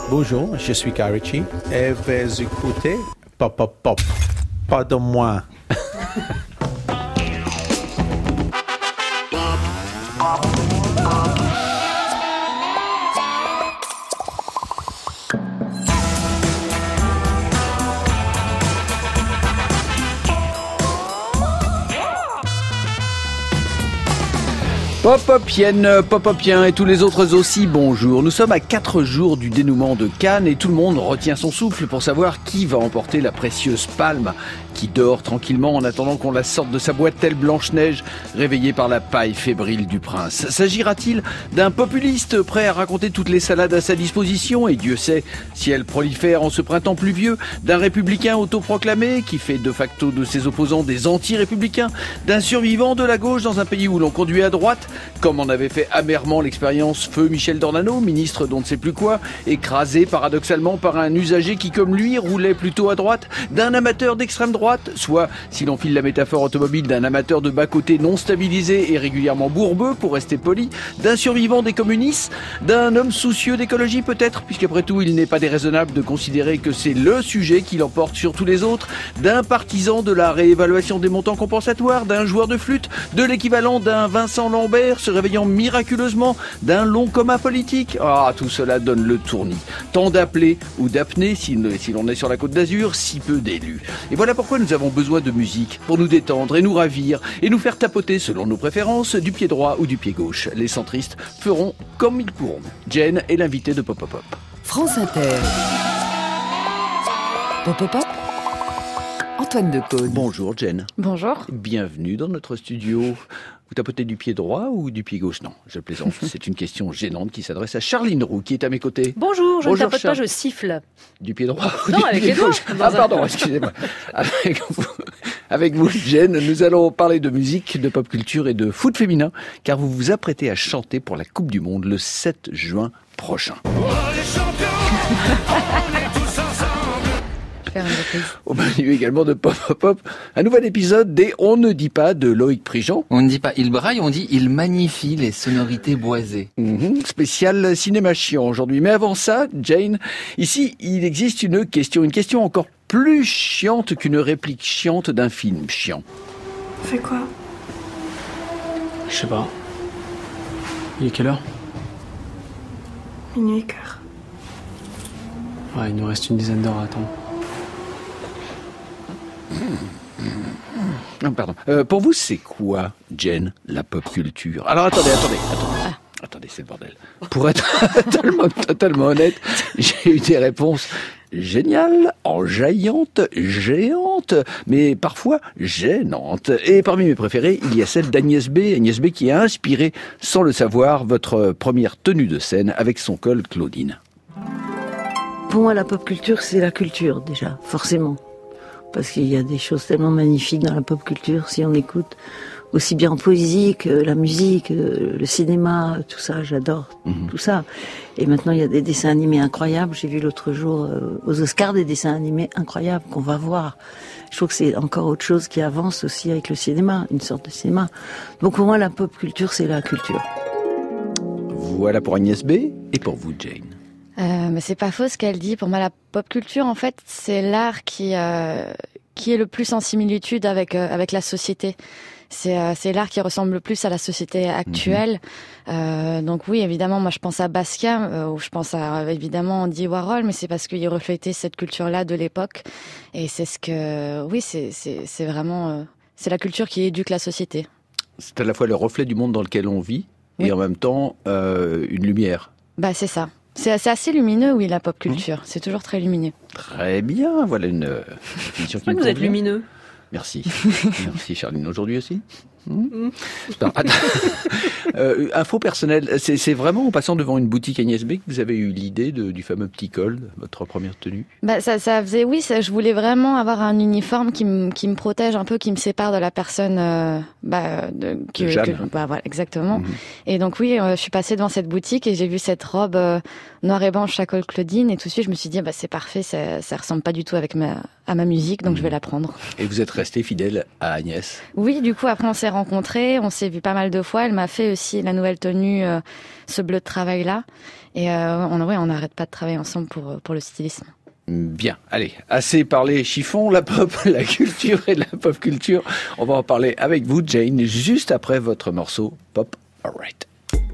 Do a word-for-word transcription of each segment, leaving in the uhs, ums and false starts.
Bonjour, je suis Karachi et vous écoutez Pop Pop Pop. Pas de moi. Pop-Popienne, Pop-Popien et tous les autres aussi, bonjour. Nous sommes à quatre jours du dénouement de Cannes et tout le monde retient son souffle pour savoir qui va emporter la précieuse palme qui dort tranquillement en attendant qu'on la sorte de sa boîte telle Blanche-Neige, réveillée par la paille fébrile du prince. S'agira-t-il d'un populiste prêt à raconter toutes les salades à sa disposition, et Dieu sait si elles prolifèrent en ce printemps pluvieux, d'un républicain autoproclamé qui fait de facto de ses opposants des anti-républicains, d'un survivant de la gauche dans un pays où l'on conduit à droite, comme en avait fait amèrement l'expérience feu Michel Dornano, ministre d'on ne sait plus quoi, écrasé paradoxalement par un usager qui, comme lui, roulait plutôt à droite, d'un amateur d'extrême droite, soit, si l'on file la métaphore automobile, d'un amateur de bas-côté non stabilisé et régulièrement bourbeux, pour rester poli, d'un survivant des communistes, d'un homme soucieux d'écologie peut-être, puisqu'après tout, il n'est pas déraisonnable de considérer que c'est le sujet qui l'emporte sur tous les autres, d'un partisan de la réévaluation des montants compensatoires, d'un joueur de flûte, de l'équivalent d'un Vincent Lambert se réveillant miraculeusement, d'un long coma politique. Ah, tout cela donne le tournis. Tant d'appelés ou d'apnées, si, si l'on est sur la Côte d'Azur, si peu d'élus. Et voilà pourquoi nous avons besoin de musique, pour nous détendre et nous ravir, et nous faire tapoter selon nos préférences, du pied droit ou du pied gauche. Les centristes feront comme ils pourront. Jen est l'invitée de Pop Pop Pop. France Inter. Pop Pop Pop. Antoine Decaune. Bonjour Jen. Bonjour. Bienvenue dans notre studio. Vous tapotez du pied droit ou du pied gauche? Non, je plaisante. C'est une question gênante qui s'adresse à Charline Roux, qui est à mes côtés. Bonjour, je Bonjour, ne tapote Char... pas, je siffle. Du pied droit ou Non, du avec pied les doigts. gauche? Ah pardon, excusez-moi. Avec vous, avec vous, Jen, nous allons parler de musique, de pop culture et de foot féminin, car vous vous apprêtez à chanter pour la Coupe du Monde le sept juin prochain. Oh, les champions, on est tous ensemble. Au menu également de Pop Pop Pop, un nouvel épisode des On ne dit pas de Loïc Prigent. On ne dit pas il braille, on dit il magnifie les sonorités boisées. Mmh, spécial cinéma chiant aujourd'hui. Mais avant ça, Jane, ici, il existe une question, une question encore plus chiante qu'une réplique chiante d'un film chiant. On fait quoi? Je sais pas. Il est quelle heure? Minuit et quart. Ouais, il nous reste une dizaine d'heures à attendre. Non, pardon. Euh, pour vous, c'est quoi, Jen, la pop culture? Alors attendez, attendez, attendez. Ah. Attendez, c'est le bordel. Pour être totalement, totalement honnête, j'ai eu des réponses géniales, enjaillantes, géantes, mais parfois gênantes. Et parmi mes préférées, il y a celle d'Agnès B. Agnès B qui a inspiré, sans le savoir, votre première tenue de scène avec son col Claudine. Pour moi, la pop culture, c'est la culture, déjà, forcément. Parce qu'il y a des choses tellement magnifiques dans la pop culture, si on écoute aussi bien en poésie que la musique, le cinéma, tout ça, j'adore mmh. tout ça. Et maintenant, il y a des dessins animés incroyables. J'ai vu l'autre jour euh, aux Oscars des dessins animés incroyables qu'on va voir. Je trouve que c'est encore autre chose qui avance aussi avec le cinéma, une sorte de cinéma. Donc pour moi, la pop culture, c'est la culture. Voilà pour Agnès B. Et pour vous, Jane. Euh, mais c'est pas faux ce qu'elle dit. Pour moi, la pop culture, en fait, c'est l'art qui euh, qui est le plus en similitude avec euh, avec la société. C'est euh, c'est l'art qui ressemble le plus à la société actuelle. Mmh. Euh, donc oui, évidemment, moi je pense à Basquiat, euh, ou je pense à évidemment Andy Warhol, mais c'est parce qu'il reflétait cette culture-là de l'époque. Et c'est ce que, oui, c'est c'est c'est vraiment euh, c'est la culture qui éduque la société. C'est à la fois le reflet du monde dans lequel on vit oui. et en même temps euh, une lumière. Bah c'est ça. C'est assez lumineux, oui, la pop culture. Mmh. C'est toujours très lumineux. Très bien, voilà une euh, définition qui me convient. Vous êtes lumineux. Merci. Merci, Charline. Aujourd'hui aussi mmh. Non, euh, info personnelle, c'est, c'est vraiment en passant devant une boutique Agnès B que vous avez eu l'idée de, du fameux petit col, votre première tenue? Bah, ça, ça faisait, oui, ça, je voulais vraiment avoir un uniforme qui me, qui me protège un peu, qui me sépare de la personne, euh, bah, de, que, Jeanne. que, bah, voilà, exactement. Mmh. Et donc, oui, euh, je suis passée devant cette boutique et j'ai vu cette robe euh, noir et blanche à col Claudine et tout de suite, je me suis dit, bah, c'est parfait, ça, ça ressemble pas du tout avec ma, à ma musique, donc mmh. je vais la prendre. Et vous êtes resté fidèle à Agnès? Oui, du coup, après, on s'est rencontrés, on s'est vu pas mal de fois. Elle m'a fait aussi la nouvelle tenue, euh, ce bleu de travail-là. Et euh, on ouais, on n'arrête pas de travailler ensemble pour pour le stylisme. Bien, allez, assez parlé chiffon, la pop, la culture et la pop culture. On va en parler avec vous, Jane, juste après votre morceau Pop Alright.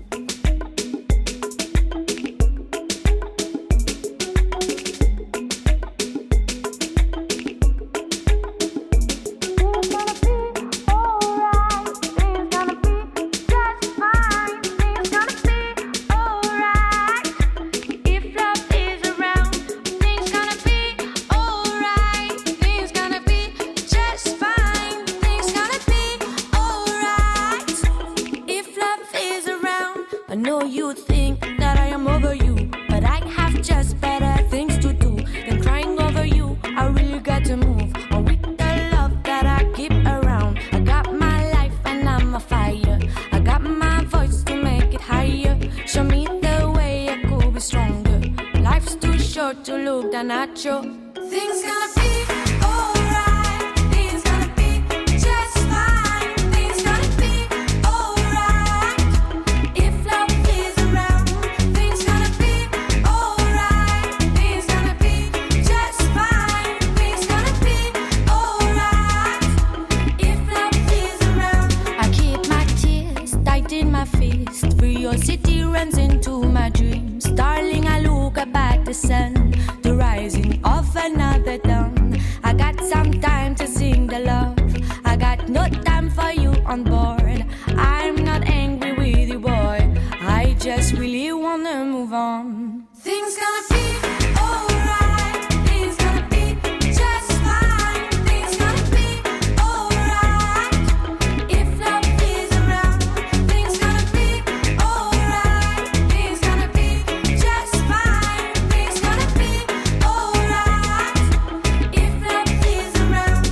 To look down at you. Things gonna be alright. Things gonna be just fine. Things gonna be alright. If love is around, things gonna be alright. Things gonna be just fine. Things gonna be alright. If love is around, I keep my tears tight in my fist. Curiosity runs into my dreams. Darling, I look up at the sun, the rising of another dawn. I got some time to sing the love. I got no time for you on board. I'm not angry with you, boy. I just really wanna move on. Things gonna be alright. Things gonna be just fine. Things gonna be alright. If love is around, things gonna be alright. Things gonna be just fine. Things gonna be alright. If love is around,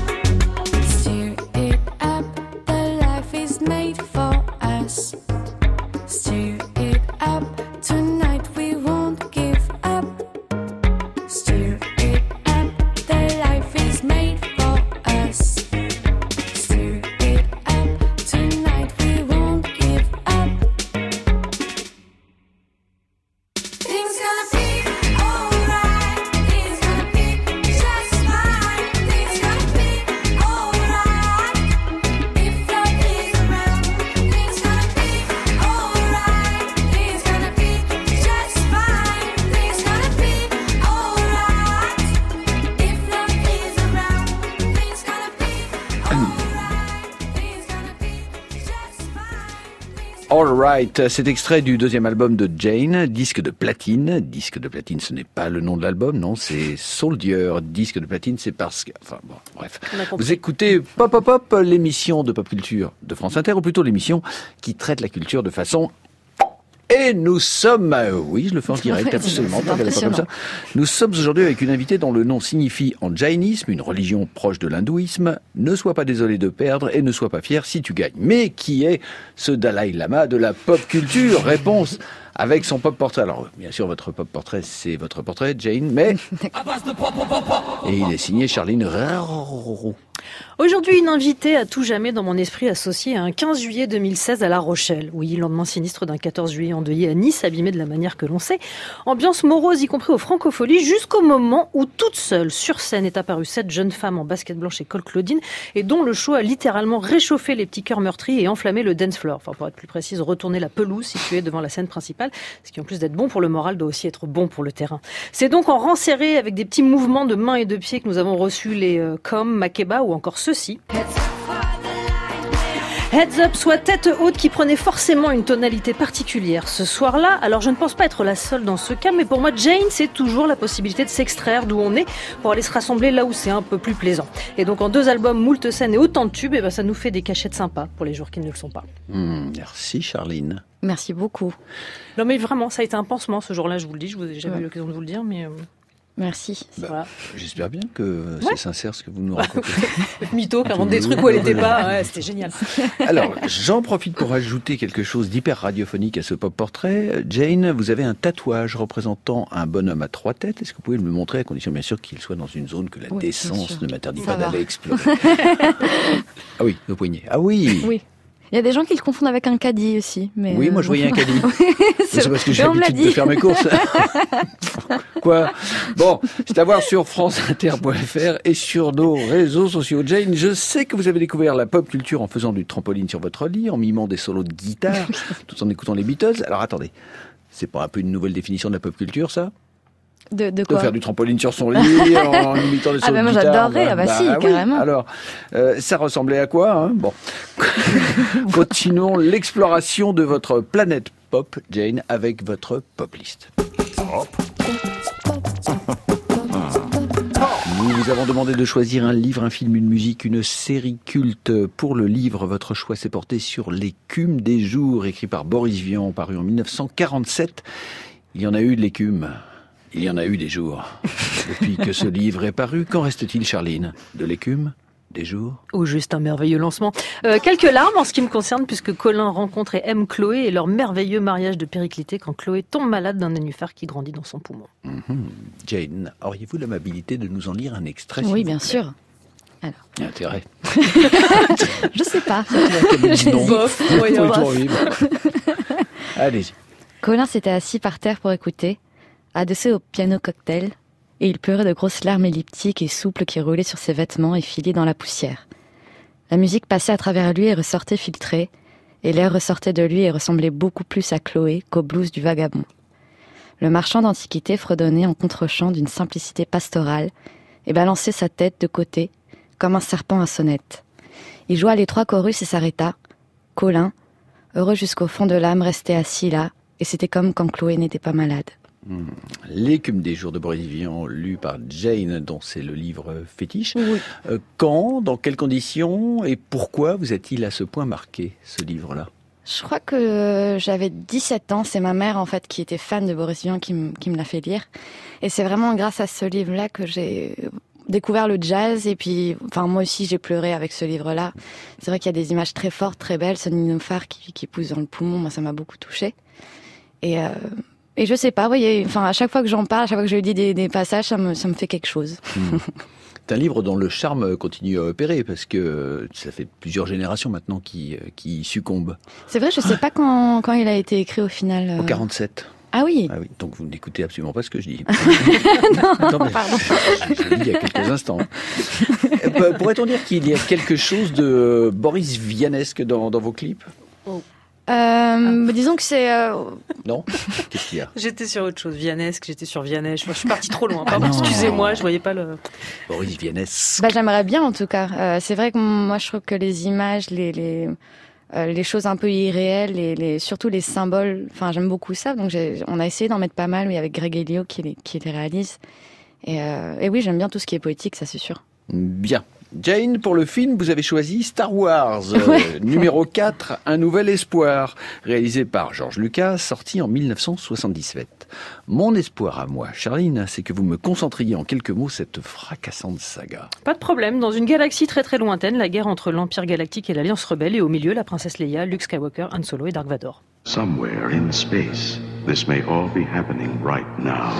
stir it up. The life is made for us. Stir it up. Tonight we won't give up. Stir it up. The life is made for us. Stir it up. Tonight we won't give up. Things gonna be alright. Things gonna be just fine. Things gonna be alright. If love is around, things gonna be alright. Things gonna be just fine. Things gonna be alright. If love is around, things gonna be alright. Things gonna be just fine. All right, cet extrait du deuxième album de Jane, disque de platine. Disque de platine, ce n'est pas le nom de l'album, non, c'est Soldier. Disque de platine, c'est parce que... Enfin bon, bref. On a compris. Vous écoutez Pop Pop Pop, l'émission de pop culture de France Inter, ou plutôt l'émission qui traite la culture de façon... Et nous sommes, euh, oui, je le fais en direct, Ouais, absolument, c'est pas comme ça. impressionnant. Nous sommes aujourd'hui avec une invitée dont le nom signifie en jainisme, une religion proche de l'hindouisme. Ne sois pas désolé de perdre et ne sois pas fier si tu gagnes. Mais qui est ce Dalai Lama de la pop culture? Réponse avec son pop portrait. Alors, bien sûr, votre pop portrait, c'est votre portrait, Jane, mais... Et il est signé Charline Rarrou. Aujourd'hui, une invitée à tout jamais dans mon esprit associée à un quinze juillet deux mille seize à La Rochelle. Oui, lendemain sinistre d'un quatorze juillet endeuillé à Nice, abîmé de la manière que l'on sait. Ambiance morose, y compris aux francopholies, jusqu'au moment où toute seule, sur scène, est apparue cette jeune femme en basket blanche et col Claudine, et dont le show a littéralement réchauffé les petits cœurs meurtris et enflammé le dance floor. Enfin, pour être plus précise, retourner la pelouse située devant la scène principale, ce qui en plus d'être bon pour le moral doit aussi être bon pour le terrain. C'est donc en rang serré avec des petits mouvements de mains et de pieds que nous avons reçu les euh, Com, Makeba ou encore ceux-ci. Heads Up, soit tête haute, qui prenait forcément une tonalité particulière ce soir-là. Alors je ne pense pas être la seule dans ce cas, mais pour moi Jane, c'est toujours la possibilité de s'extraire d'où on est pour aller se rassembler là où c'est un peu plus plaisant. Et donc en deux albums, moult scènes et autant de tubes, et ben ça nous fait des cachettes sympas pour les jours qui ne le sont pas. Mmh, merci Charline. Merci beaucoup. Non mais vraiment, ça a été un pansement ce jour-là, je vous le dis, je vous ai jamais eu l'occasion de vous le dire, mais... Euh... Merci. Bah, voilà. J'espère bien que ouais. c'est sincère ce que vous nous racontez. Mytho, qui invente des trucs où elle n'était pas, ouais, c'était génial. Alors, j'en profite pour ajouter quelque chose d'hyper radiophonique à ce pop-portrait. Jane, vous avez un tatouage représentant un bonhomme à trois têtes. Est-ce que vous pouvez me le montrer, à condition bien sûr qu'il soit dans une zone que la oui, décence ne m'interdit Ça pas va. d'aller explorer? Ah oui, au poignet. Ah oui, Oui. Il y a des gens qui le confondent avec un caddie aussi. Mais Oui, euh, moi je voyais un caddie. c'est C'est parce que j'ai mais on me l'a l'habitude de dit. faire mes courses. Quoi? Bon, c'est à voir sur franceinter point f r et sur nos réseaux sociaux. Jane, je sais que vous avez découvert la pop culture en faisant du trampoline sur votre lit, en mimant des solos de guitare, tout en écoutant les Beatles. Alors attendez, c'est pas un peu une nouvelle définition de la pop culture, ça? De, de De quoi faire du trampoline sur son lit, en imitant des Ah solos bah de moi, guitare. j'adorerais. Ah bah si, oui. carrément. Alors, euh, ça ressemblait à quoi, hein? Bon. Continuons l'exploration de votre planète pop, Jane, avec votre pop list. Nous vous avons demandé de choisir un livre, un film, une musique, une série culte. Pour le livre, votre choix s'est porté sur L'écume des jours, écrit par Boris Vian, paru en mille neuf cent quarante-sept. Il y en a eu de l'écume. Il y en a eu des jours. Depuis que ce livre est paru, qu'en reste-t-il, Charline? De l'écume? Des jours? Ou juste un merveilleux lancement. Euh, quelques larmes en ce qui me concerne, puisque Colin rencontre et aime Chloé et leur merveilleux mariage de périclité quand Chloé tombe malade d'un nénuphar qui grandit dans son poumon. Mm-hmm. Jane, auriez-vous l'amabilité de nous en lire un extrait? Oui, s'il vous bien plaît? sûr. Alors. Intérêt. Je sais pas. J'hésite. Bof, Oui, voyons. toujours vivre. Allez-y. Colin s'était assis par terre pour écouter, adossé au piano cocktail, et il pleurait de grosses larmes elliptiques et souples qui roulaient sur ses vêtements effilés dans la poussière. La musique passait à travers lui et ressortait filtrée, et l'air ressortait de lui et ressemblait beaucoup plus à Chloé qu'au blues du vagabond. Le marchand d'antiquités fredonnait en contre-champ d'une simplicité pastorale et balançait sa tête de côté, comme un serpent à sonnette. Il joua les trois chorus et s'arrêta. Colin, heureux jusqu'au fond de l'âme, restait assis là, et c'était comme quand Chloé n'était pas malade. Mmh. L'écume des jours de Boris Vian, lu par Jane, dont c'est le livre fétiche. Oui. Euh, quand, dans quelles conditions et pourquoi vous a-t-il à ce point marqué, ce livre-là? Je crois que j'avais dix-sept ans, c'est ma mère en fait qui était fan de Boris Vian qui, m- qui me l'a fait lire. Et c'est vraiment grâce à ce livre-là que j'ai découvert le jazz et puis, enfin moi aussi j'ai pleuré avec ce livre-là. C'est vrai qu'il y a des images très fortes, très belles, ce nénuphar qui, qui pousse dans le poumon, moi ça m'a beaucoup touchée. Et, euh, et je sais pas, vous voyez, enfin à chaque fois que j'en parle, à chaque fois que je lis des, des passages, ça me, ça me fait quelque chose. Mmh. C'est un livre dont le charme continue à opérer parce que ça fait plusieurs générations maintenant qui, qui succombent. C'est vrai, je sais pas quand, quand il a été écrit au final. En quarante-sept. Ah oui. Ah oui, donc vous n'écoutez absolument pas ce que je dis. Non, Attends, mais pardon. Je, je l'ai dit il y a quelques instants. Euh, Pourrait-on dire qu'il y a quelque chose de Boris Vianesque dans, dans vos clips? Euh, disons que c'est... euh, Non? Qu'est-ce qu'il y a? J'étais sur autre chose, Vianesque, j'étais sur Vianney. Je suis partie trop loin. Ah Pardon, non. excusez-moi, je voyais pas le... Boris Vianesque. Bah, j'aimerais bien en tout cas. Euh, c'est vrai que moi je trouve que les images, les les, euh, les choses un peu irréelles, les, les surtout les symboles. Enfin, j'aime beaucoup ça. Donc j'ai, on a essayé d'en mettre pas mal, oui, avec Greg Elio qui les qui les réalise. Et, euh, et oui, j'aime bien tout ce qui est poétique, ça c'est sûr. Bien. Jane, pour le film, vous avez choisi Star Wars, euh, Ouais. numéro quatre, Un nouvel espoir, réalisé par George Lucas, sorti en mille neuf cent soixante-dix-sept. Mon espoir à moi, Charline, c'est que vous me concentriez en quelques mots cette fracassante saga. Pas de problème. Dans une galaxie très très lointaine, la guerre entre l'Empire Galactique et l'Alliance Rebelle, et au milieu, la princesse Leia, Luke Skywalker, Han Solo et Dark Vador. Somewhere in space, this may all be happening right now.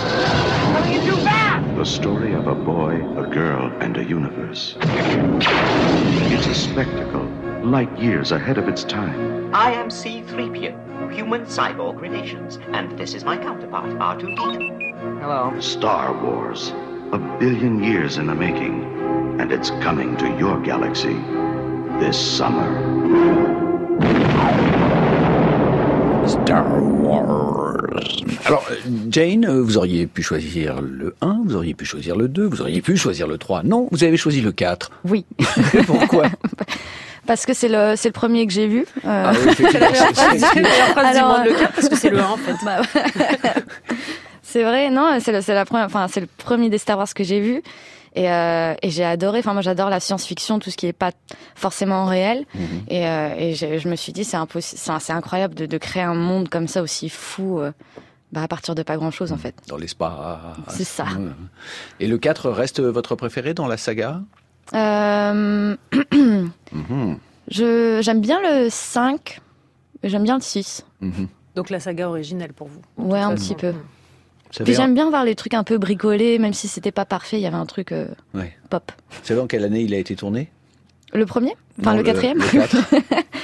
The story of a boy, a girl, and a universe. It's a spectacle, light years ahead of its time. I am C three P O, human cyborg relations, and this is my counterpart, R two D two. Hello. Star Wars, a billion years in the making, and it's coming to your galaxy this summer. Star Wars. Alors, euh, Jane, euh, vous auriez pu choisir le un, vous auriez pu choisir le deux, vous auriez pu choisir le trois. Non, vous avez choisi le quatre. Oui. Pourquoi? Parce que c'est le c'est le premier que j'ai vu. Euh... Ah oui, effectivement, c'est- c'est- C'est la phrase du Alors, monde, le euh, quatre, parce que c'est le un en fait. Bah, c'est vrai, non, c'est le, c'est la première, enfin c'est le premier des Star Wars que j'ai vu et, euh, et j'ai adoré. Enfin moi j'adore la science-fiction, tout ce qui est pas forcément réel. Mhm. Et, euh, et je, je me suis dit c'est impossible, c'est, c'est incroyable de, de créer un monde comme ça aussi fou, euh, bah à partir de pas grand-chose en fait. Dans l'espace. C'est ça. Et le quatre reste votre préféré dans la saga? Euh, Mhm. je j'aime bien le cinq, et j'aime bien le six. Mhm. Donc la saga originelle pour vous. de Ouais, toute un façon. petit peu. Vous savez, Puis j'aime bien voir les trucs un peu bricolés, même si c'était pas parfait, il y avait un truc euh, Ouais. pop. Vous savez en quelle année il a été tourné? Le premier? Enfin, Non, le quatrième? le quatre.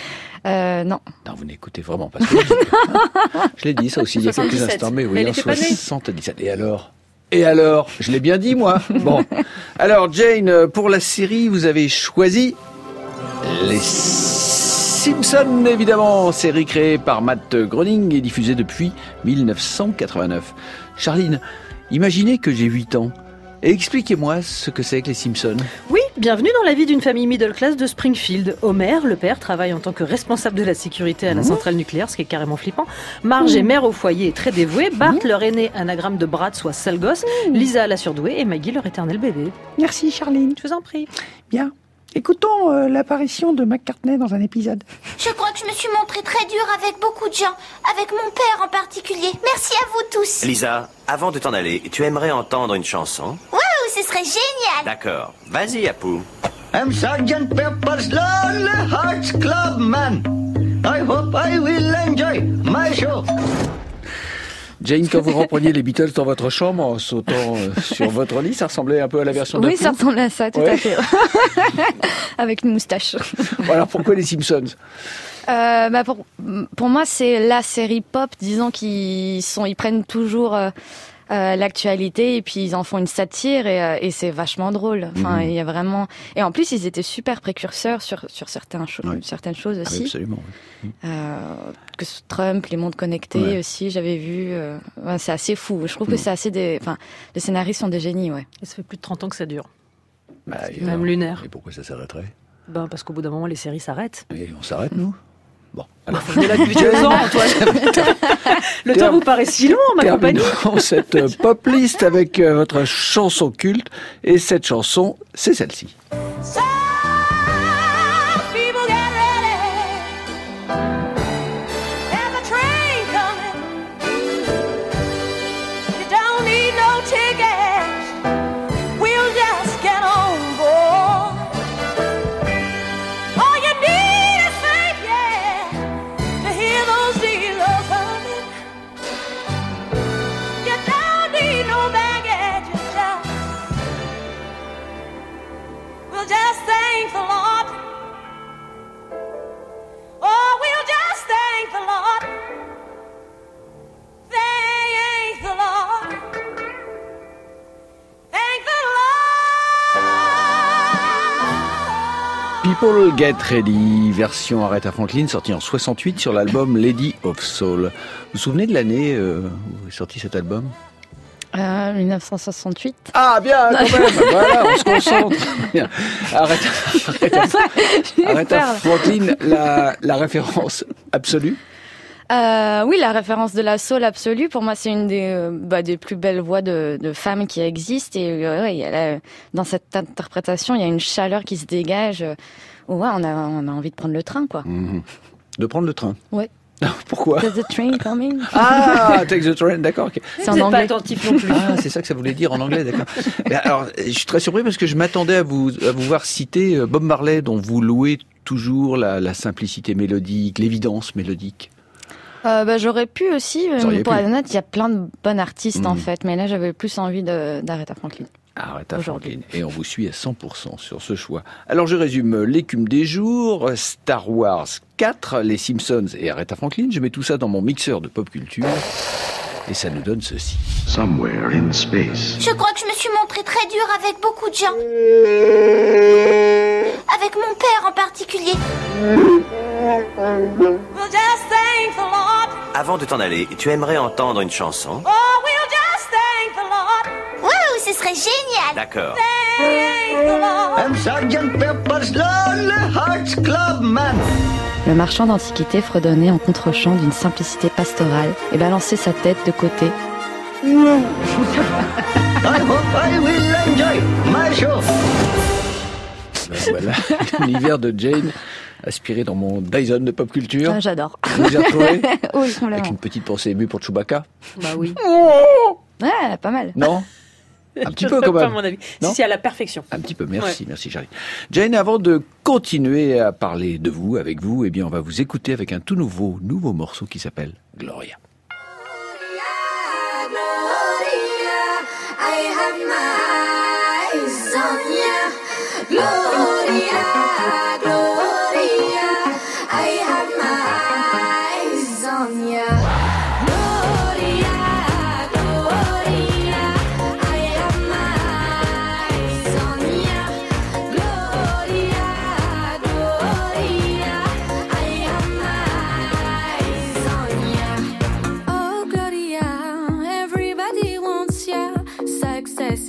Euh, non. Non, vous n'écoutez vraiment pas ce que je dis. Je l'ai dit ça aussi il y a quelques soixante-dix-sept. instants, mais oui, Elle en était pas née. soixante-dix-sept. Et alors Et alors Je l'ai bien dit, moi. Bon. Alors, Jane, pour la série, vous avez choisi les Simpsons, évidemment. Série créée par Matt Groening et diffusée depuis dix-neuf cent quatre-vingt-neuf. Charline, imaginez que j'ai huit ans. Et expliquez-moi ce que c'est que les Simpsons. Oui, bienvenue dans la vie d'une famille middle class de Springfield. Homer, le père, travaille en tant que responsable de la sécurité à la Mmh. centrale nucléaire, ce qui est carrément flippant. Marge est mère au foyer et très dévouée. Bart, leur aîné, anagramme de Brad, soit sale gosse. Lisa, la surdouée. Et Maggie, leur éternel bébé. Merci Charline. Je vous en prie. Bien. Écoutons euh, l'apparition de McCartney dans un épisode. Je crois que je me suis montrée très dure avec beaucoup de gens, avec mon père en particulier. Merci à vous tous. Lisa, avant de t'en aller, tu aimerais entendre une chanson? Waouh, ce serait génial. D'accord. Vas-y, Apu. I'm Sergeant Pepper's Lonely Hearts Club Man. I hope I will enjoy my show. Jane, quand vous repreniez les Beatles dans votre chambre en sautant euh, sur votre lit, ça ressemblait un peu à la version de Oui, ça ressemble à ça, tout Ouais. à fait. Avec une moustache. Bon, alors pourquoi les Simpsons? Euh, bah pour, pour moi, c'est la série pop, disons, qu'ils sont, ils prennent toujours euh, euh, l'actualité et puis ils en font une satire et, euh, et c'est vachement drôle. Enfin, Mhm. il y a vraiment. Et en plus, ils étaient super précurseurs sur sur certains cho- Ouais. certaines choses Ah oui, aussi. absolument. oui. Euh, que ce Trump, les mondes connectés Ouais. aussi, j'avais vu. euh, ouais, c'est assez fou. Je trouve que Mhm. c'est assez des. Enfin, les scénaristes sont des génies, ouais. Et ça fait plus de trente ans que ça dure. Bah, et Même alors lunaire. Et pourquoi ça s'arrêterait? Ben, parce qu'au bout d'un moment, les séries s'arrêtent. Et on s'arrête, nous? Bon, alors. On est là depuis deux ans, Antoine. Le temps vous paraît si long, ma compagnie. Terminons cette euh, pop list avec euh, votre chanson culte. Et cette chanson, c'est celle-ci. People get ready. There's a train coming. You don't need no tickets. We'll just get on board. All you need is faith, yeah, to hear those dealers humming. You don't need no baggage, you just we'll just thank the Lord. Oh, we'll just thank the Lord. Thank the Lord. Thank the People Get Ready, version Aretha Franklin, sortie en soixante-huit sur l'album Lady of Soul. Vous vous souvenez de l'année euh, où est sorti cet album? Euh, dix-neuf cent soixante-huit. Ah bien, quand même. Voilà, on se concentre. Bien. Aretha, Aretha, Aretha peur, là. Franklin, la, la référence absolue. Euh, oui, la référence de la soul absolue, pour moi, c'est une des, euh, bah, des plus belles voix de, de femmes qui existent. Et euh, ouais, il y a là, dans cette interprétation, il y a une chaleur qui se dégage. Euh, ouais, on a, on a envie de prendre le train, quoi. Mhm. De prendre le train. Ouais. Pourquoi? There's a train coming. Ah, Take the Train, d'accord. ok. C'est en anglais. Ah, c'est ça que ça voulait dire en anglais, d'accord. Mais alors, je suis très surpris parce que je m'attendais à vous, à vous voir citer euh, Bob Marley, dont vous louez toujours la, la simplicité mélodique, l'évidence mélodique. Euh, bah, j'aurais pu aussi, Vous auriez mais pour pu. être honnête, il y a plein de bonnes artistes, en Mhm. fait. Mais là, j'avais plus envie de, d'Aretha Franklin. Aretha Franklin. Et on vous suit à cent pour cent sur ce choix. Alors je résume l'écume des jours, Star Wars quatre, les Simpsons et Aretha Franklin. Je mets tout ça dans mon mixeur de pop culture. Et ça nous donne ceci. Somewhere in space, Je crois que je me suis montrée très dure avec beaucoup de gens. Avec mon père en particulier. We'll just thank the Lord. Avant de t'en aller, tu aimerais entendre une chanson? Oh, we'll just thank the Lord. Waouh, ce serait génial. D'accord. Thank the Lord. I'm Sergeant Pepper's Lonely Hearts Club Man. Le marchand d'antiquités fredonnait en contre-champ d'une simplicité pastorale et balançait sa tête de côté. I hope I will enjoy my show. Ben voilà, l'univers de Jane, aspiré dans mon Dyson de pop culture. Ah, j'adore. Vous y retrouvez? Oui, Avec complètement. une petite pensée émue pour Chewbacca. Bah oui. Ouais, pas mal. Non? Un petit Je peu sais quand pas, même. à mon avis. Non Si, si, à la perfection. Un petit peu, merci, Ouais. merci Charlie. Jane, avant de continuer à parler de vous, avec vous, eh bien, on va vous écouter avec un tout nouveau, nouveau morceau qui s'appelle Gloria. I have my eyes on ya. Gloria, Gloria. I have my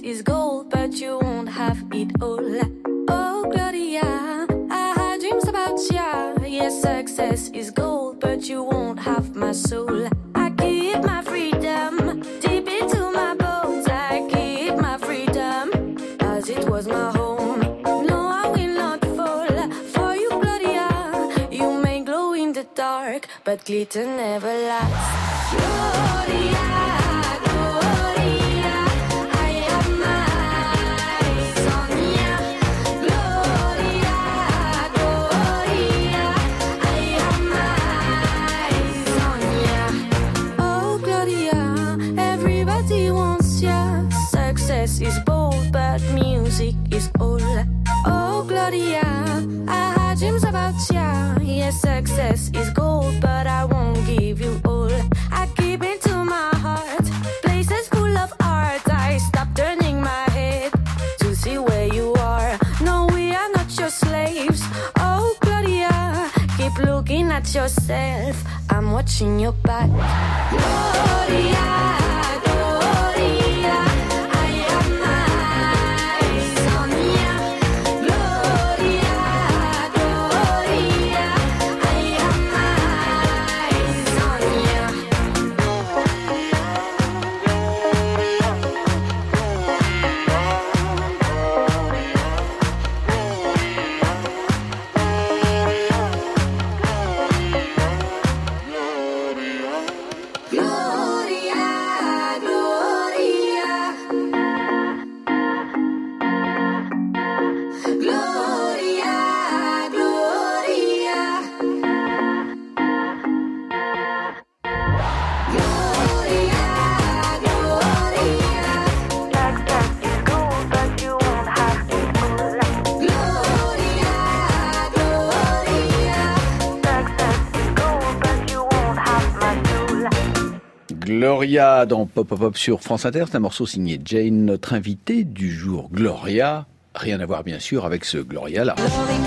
is gold, but you won't have it all. Oh, Gloria, I had dreams about ya. Yes, success is gold, but you won't have my soul. I keep my freedom deep into my bones. I keep my freedom as it was my home. No, I will not fall for you, Gloria. You may glow in the dark, but glitter never lasts. Gloria, Gloria, I have my eyes on ya. Gloria, Gloria, I have my eyes on ya. Oh, Gloria, everybody wants ya. Success is bold, but music is all. Oh, Gloria, I had dreams about ya. Yes, success is gold, but I won't give you all. I keep it to my heart, places full of art. I stop turning my head to see where you are. No, we are not your slaves. Oh, Gloria, keep looking at yourself. I'm watching your back. Gloria, Gloria, I have my eyes on ya. Gloria, Gloria, I have my eyes on ya. Gloria, Gloria, Gloria, Gloria, Gloria, Gloria. Success is gold, but you won't have it all. Gloria, Gloria. Success is gold, but you won't have my soul. Gloria dans Pop Pop Pop sur France Inter, c'est un morceau signé Jane, notre invitée du jour. Gloria, rien à voir bien sûr avec ce Gloria là.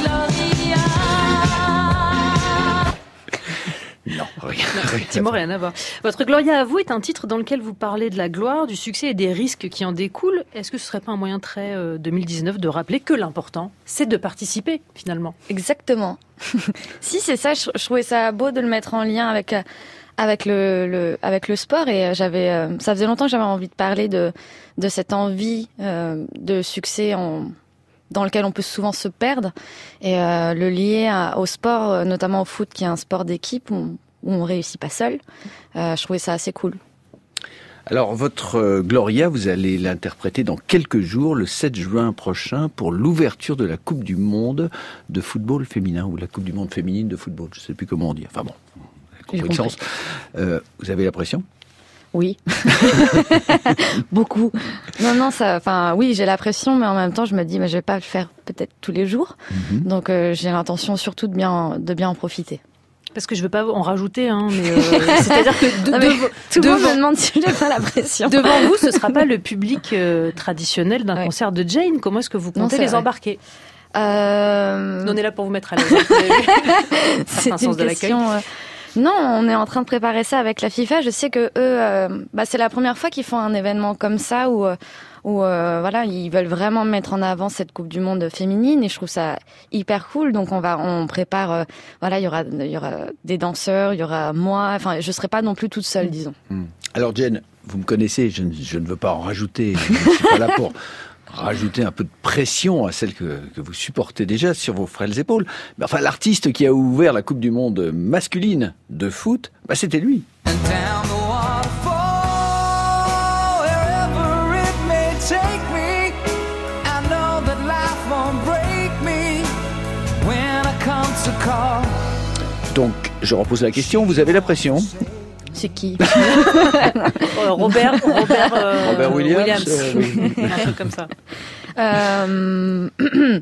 Non, rien, rien. Effectivement, rien à voir. Votre Gloria à vous est un titre dans lequel vous parlez de la gloire, du succès et des risques qui en découlent. Est-ce que ce serait pas un moyen très euh, deux mille dix-neuf de rappeler que l'important, c'est de participer finalement? Exactement. Si, c'est ça, je, je trouvais ça beau de le mettre en lien avec, euh, avec, le, le, avec le sport. Et euh, j'avais, euh, ça faisait longtemps que j'avais envie de parler de, de cette envie euh, de succès en, dans lequel on peut souvent se perdre. Et euh, le lier à, au sport, euh, notamment au foot, qui est un sport d'équipe où, où on réussit pas seul. Euh, je trouvais ça assez cool. Alors, votre euh, Gloria, vous allez l'interpréter dans quelques jours, le sept juin prochain, pour l'ouverture de la Coupe du Monde de football féminin, ou la Coupe du Monde féminine de football, je ne sais plus comment on dit. Enfin bon, vous avez compris le sens. Euh, vous avez la pression ? Oui. Beaucoup. Non, non, ça, enfin, oui, j'ai la pression, mais en même temps, je me dis, mais je vais pas le faire peut-être tous les jours. Mm-hmm. Donc, euh, j'ai l'intention surtout de bien, de bien en profiter. Parce que je veux pas en rajouter, hein, mais euh, c'est-à-dire que de, non, mais de, tout le monde devant, me demande si j'ai pas la pression. Devant vous, ce sera pas le public euh, traditionnel d'un ouais. concert de Jane. Comment est-ce que vous comptez non, les vrai. embarquer? Euh... On est là pour vous mettre à l'aise. C'est un sens de l'accueil. Euh... Non, on est en train de préparer ça avec la FIFA. Je sais que eux, euh, bah, c'est la première fois qu'ils font un événement comme ça où, où euh, voilà, ils veulent vraiment mettre en avant cette Coupe du Monde féminine et je trouve ça hyper cool. Donc on va, on prépare, euh, voilà, il y aura, il y aura des danseurs, il y aura moi. Enfin, je serai pas non plus toute seule, mmh. disons. Mmh. Alors Jen, vous me connaissez, je ne, je ne veux pas en rajouter. Je ne suis pas là pour rajouter un peu de pression à celle que, que vous supportez déjà sur vos frêles épaules. Mais enfin, l'artiste qui a ouvert la Coupe du Monde masculine de foot, bah, c'était lui. Donc, je repose la question, vous avez la pression ? C'est qui? Robert, Robert, euh, Robert Williams, Williams. Euh, oui. Un truc comme ça. Euh...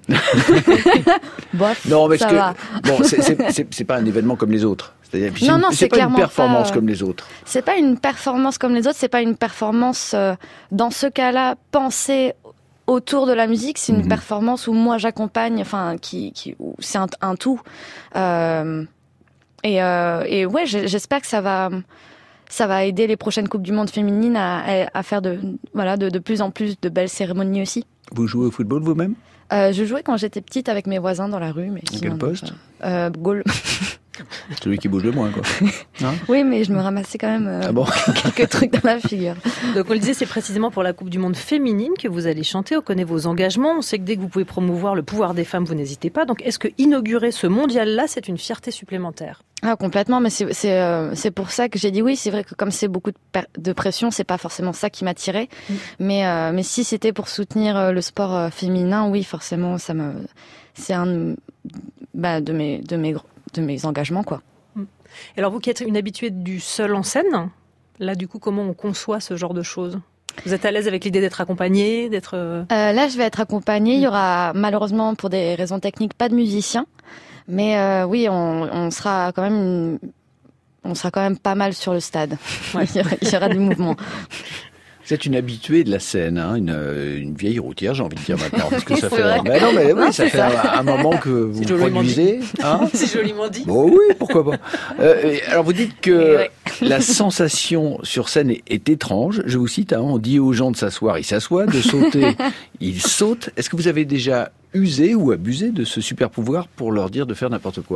Bof, non, mais ça que, va. bon, c'est, c'est, c'est, c'est pas un événement comme les autres. C'est-à-dire, c'est, non, une, non, c'est, c'est pas une performance pas, comme les autres. C'est pas une performance comme les autres. C'est pas une performance. Euh, dans ce cas-là, pensée autour de la musique, c'est une mm-hmm. performance où moi j'accompagne. Enfin, qui, qui, où c'est un, un tout. Euh, et, euh, et ouais, j'espère que ça va. ça va aider les prochaines Coupes du Monde féminines à, à, à faire de, voilà, de, de plus en plus de belles cérémonies aussi. Vous jouez au football vous-même ? Euh, je jouais quand j'étais petite avec mes voisins dans la rue. Mais Dans quel poste ? euh, Goal. Celui qui bouge le moins, quoi. Hein ? Oui, mais je me ramassais quand même euh, Ah bon ? quelques trucs dans la figure. Donc on le disait, c'est précisément pour la Coupe du Monde féminine que vous allez chanter. On connaît vos engagements. On sait que dès que vous pouvez promouvoir le pouvoir des femmes, vous n'hésitez pas. Donc est-ce que inaugurer ce mondial-là, c'est une fierté supplémentaire ? Ah, complètement, mais c'est c'est euh, c'est pour ça que j'ai dit oui. C'est vrai que comme c'est beaucoup de, per- de pression, c'est pas forcément ça qui m'attirait. Mm. Mais euh, mais si c'était pour soutenir euh, le sport euh, féminin, oui, forcément, ça me c'est un bah, de mes de mes de mes engagements, quoi. Mm. Et alors vous qui êtes une habituée du seul en scène, là du coup, comment on conçoit ce genre de choses ? Vous êtes à l'aise avec l'idée d'être accompagnée, d'être euh... Euh, là, je vais être accompagnée. Il y aura malheureusement pour des raisons techniques pas de musiciens. Mais euh, oui, on, on sera quand même, une... on sera quand même pas mal sur le stade. Ouais. il, y aura, il y aura du mouvement. Vous êtes une habituée de la scène, hein, une, une vieille routière, j'ai envie de dire maintenant, parce que ça C'est fait. vrai. Mais non, mais oui, Non, ça c'est fait ça. un, un moment que vous produisez. Hein. C'est joliment dit. Bon, oui, pourquoi pas. Euh, alors vous dites que Ouais. la sensation sur scène est, est étrange. Je vous cite, hein, on dit aux gens de s'asseoir, ils s'assoient, de sauter, ils sautent. Est-ce que vous avez déjà usé ou abusé de ce super pouvoir pour leur dire de faire n'importe quoi ?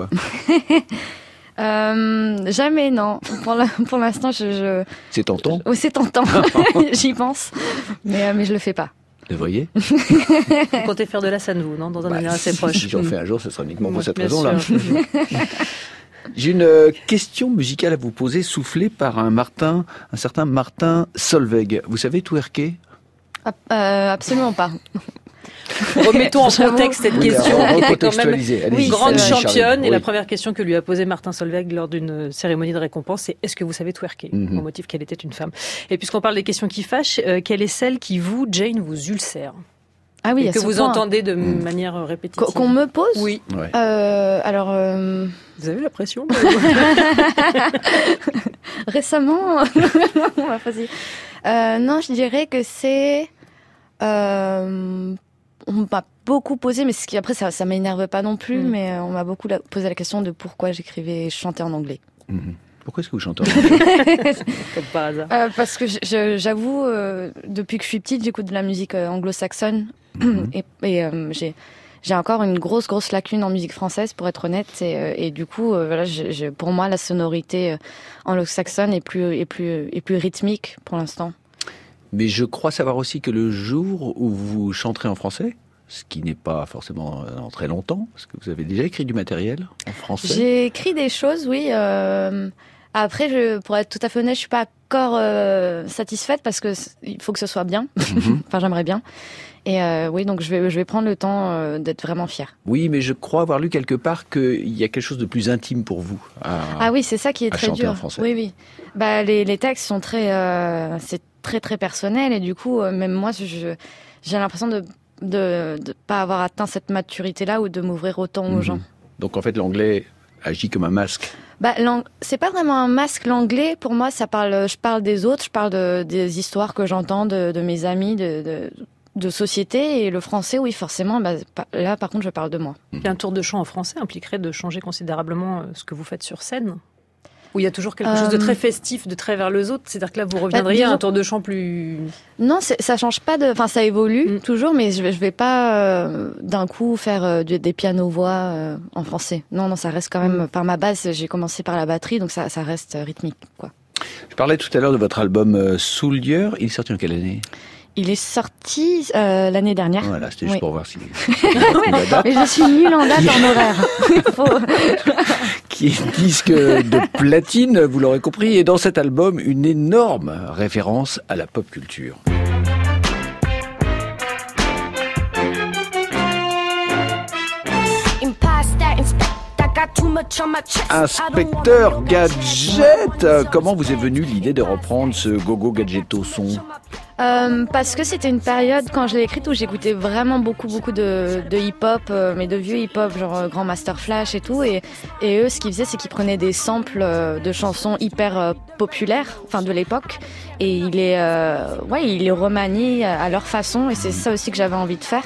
Euh, jamais, non. Pour la- pour l'instant, je, je... C'est tentant ? Oh, c'est tentant. J'y pense, mais euh, mais je le fais pas. Vous devriez ? Vous comptez faire de la scène, vous, non ? Dans un Bah, avenir assez si, proche. Si j'en fais un jour, ce sera uniquement pour cette Bien raison-là. sûr. J'ai une euh, question musicale à vous poser, soufflée par un Martin, un certain Martin Solveig. Vous savez twerker ? Ah, euh, absolument pas. Remettons en J'avoue. contexte cette Oui, question. alors, Elle était quand même recontextualisez. Allez-y, une grande c'est vrai. championne. Charlie. Et la Oui. première question que lui a posée Martin Solveig lors d'une cérémonie de récompense, c'est est-ce que vous savez twerker ? Mhm. Au motif qu'elle était une femme. Et puisqu'on parle des questions qui fâchent, euh, quelle est celle qui, vous, Jane, vous ulcère ? Ah oui, Et à que ce vous point. entendez de Mhm. manière euh, répétitive. Qu'on qu'on me pose ? Oui. Ouais. Euh, alors. Euh... Vous avez la pression ? Récemment, on va passer. Euh, non, je dirais que c'est. Euh, on m'a beaucoup posé, mais ce qui, après ça, ça m'énerve pas non plus, Mm. mais euh, on m'a beaucoup la- posé la question de pourquoi j'écrivais, je chantais en anglais. Mhm. Pourquoi est-ce que vous chantez en anglais ? Comme par hasard. Euh, parce que je- je- j'avoue, euh, depuis que je suis petite, j'écoute de la musique euh, anglo-saxonne et, et euh, j'ai j'ai encore une grosse grosse lacune en musique française, pour être honnête, et, euh, et du coup, euh, voilà, je- je- pour moi, la sonorité euh, anglo-saxonne est plus est plus est plus rythmique pour l'instant. Mais je crois savoir aussi que le jour où vous chanterez en français, ce qui n'est pas forcément euh, dans très longtemps, parce que vous avez déjà écrit du matériel en français. J'ai écrit des choses, oui. euh, Après, je, pour être tout à fait honnête, je suis pas encore euh, satisfaite parce que c- il faut que ce soit bien. Mhm. Enfin, j'aimerais bien. Et euh, oui, donc je vais, je vais prendre le temps euh, d'être vraiment fière. Oui, mais je crois avoir lu quelque part qu'il y a quelque chose de plus intime pour vous. à- Ah oui, c'est ça qui est à très chanter dur. en français. Oui, oui. Bah, les, les textes sont très, euh, c'est très très personnel et du coup, euh, même moi, je, j'ai l'impression de de de pas avoir atteint cette maturité-là ou de m'ouvrir autant aux Mhm. gens. Donc en fait, l'anglais agit comme un masque. Bah, l'ang- c'est pas vraiment un masque, l'anglais. Pour moi, ça parle. Je parle des autres, je parle de, des histoires que j'entends de, de mes amis, de, de, de société. Et le français, oui, forcément. Bah, pa- là, par contre, je parle de moi. Et un tour de chant en français impliquerait de changer considérablement euh, ce que vous faites sur scène ? Où il y a toujours quelque chose de Euh, très festif, de très vers les autres. C'est-à-dire que là, vous reviendriez à disons- un tour de chant plus... Non, c'est- ça change pas de. Enfin, ça évolue toujours, mais je vais, je vais pas euh, d'un coup faire euh, du- des pianos-voix euh, en français. Non, non, ça reste quand même. Par ma base, j'ai commencé par la batterie, donc ça, ça reste euh, rythmique, quoi. Je parlais tout à l'heure de votre album euh, Soldier. Il est sorti en quelle année ? Il est sorti euh, l'année dernière. Voilà, c'était juste Oui. pour voir si... Mais je suis nulle en date en horaire. Il faut- qui est disque de platine, vous l'aurez compris, et dans cet album, une énorme référence à la pop culture. Inspecteur Gadget, euh, comment vous est venue l'idée de reprendre ce Gogo Gadgeto son ? Euh, parce que c'était une période quand je l'ai écrite où j'écoutais vraiment beaucoup beaucoup de, de hip-hop, euh, mais de vieux hip-hop genre euh, Grand Master Flash et tout, et, et eux ce qu'ils faisaient c'est qu'ils prenaient des samples euh, de chansons hyper euh, populaires, enfin de l'époque, et ils les, euh, ouais, ils les remanient à leur façon, et c'est ça aussi que j'avais envie de faire.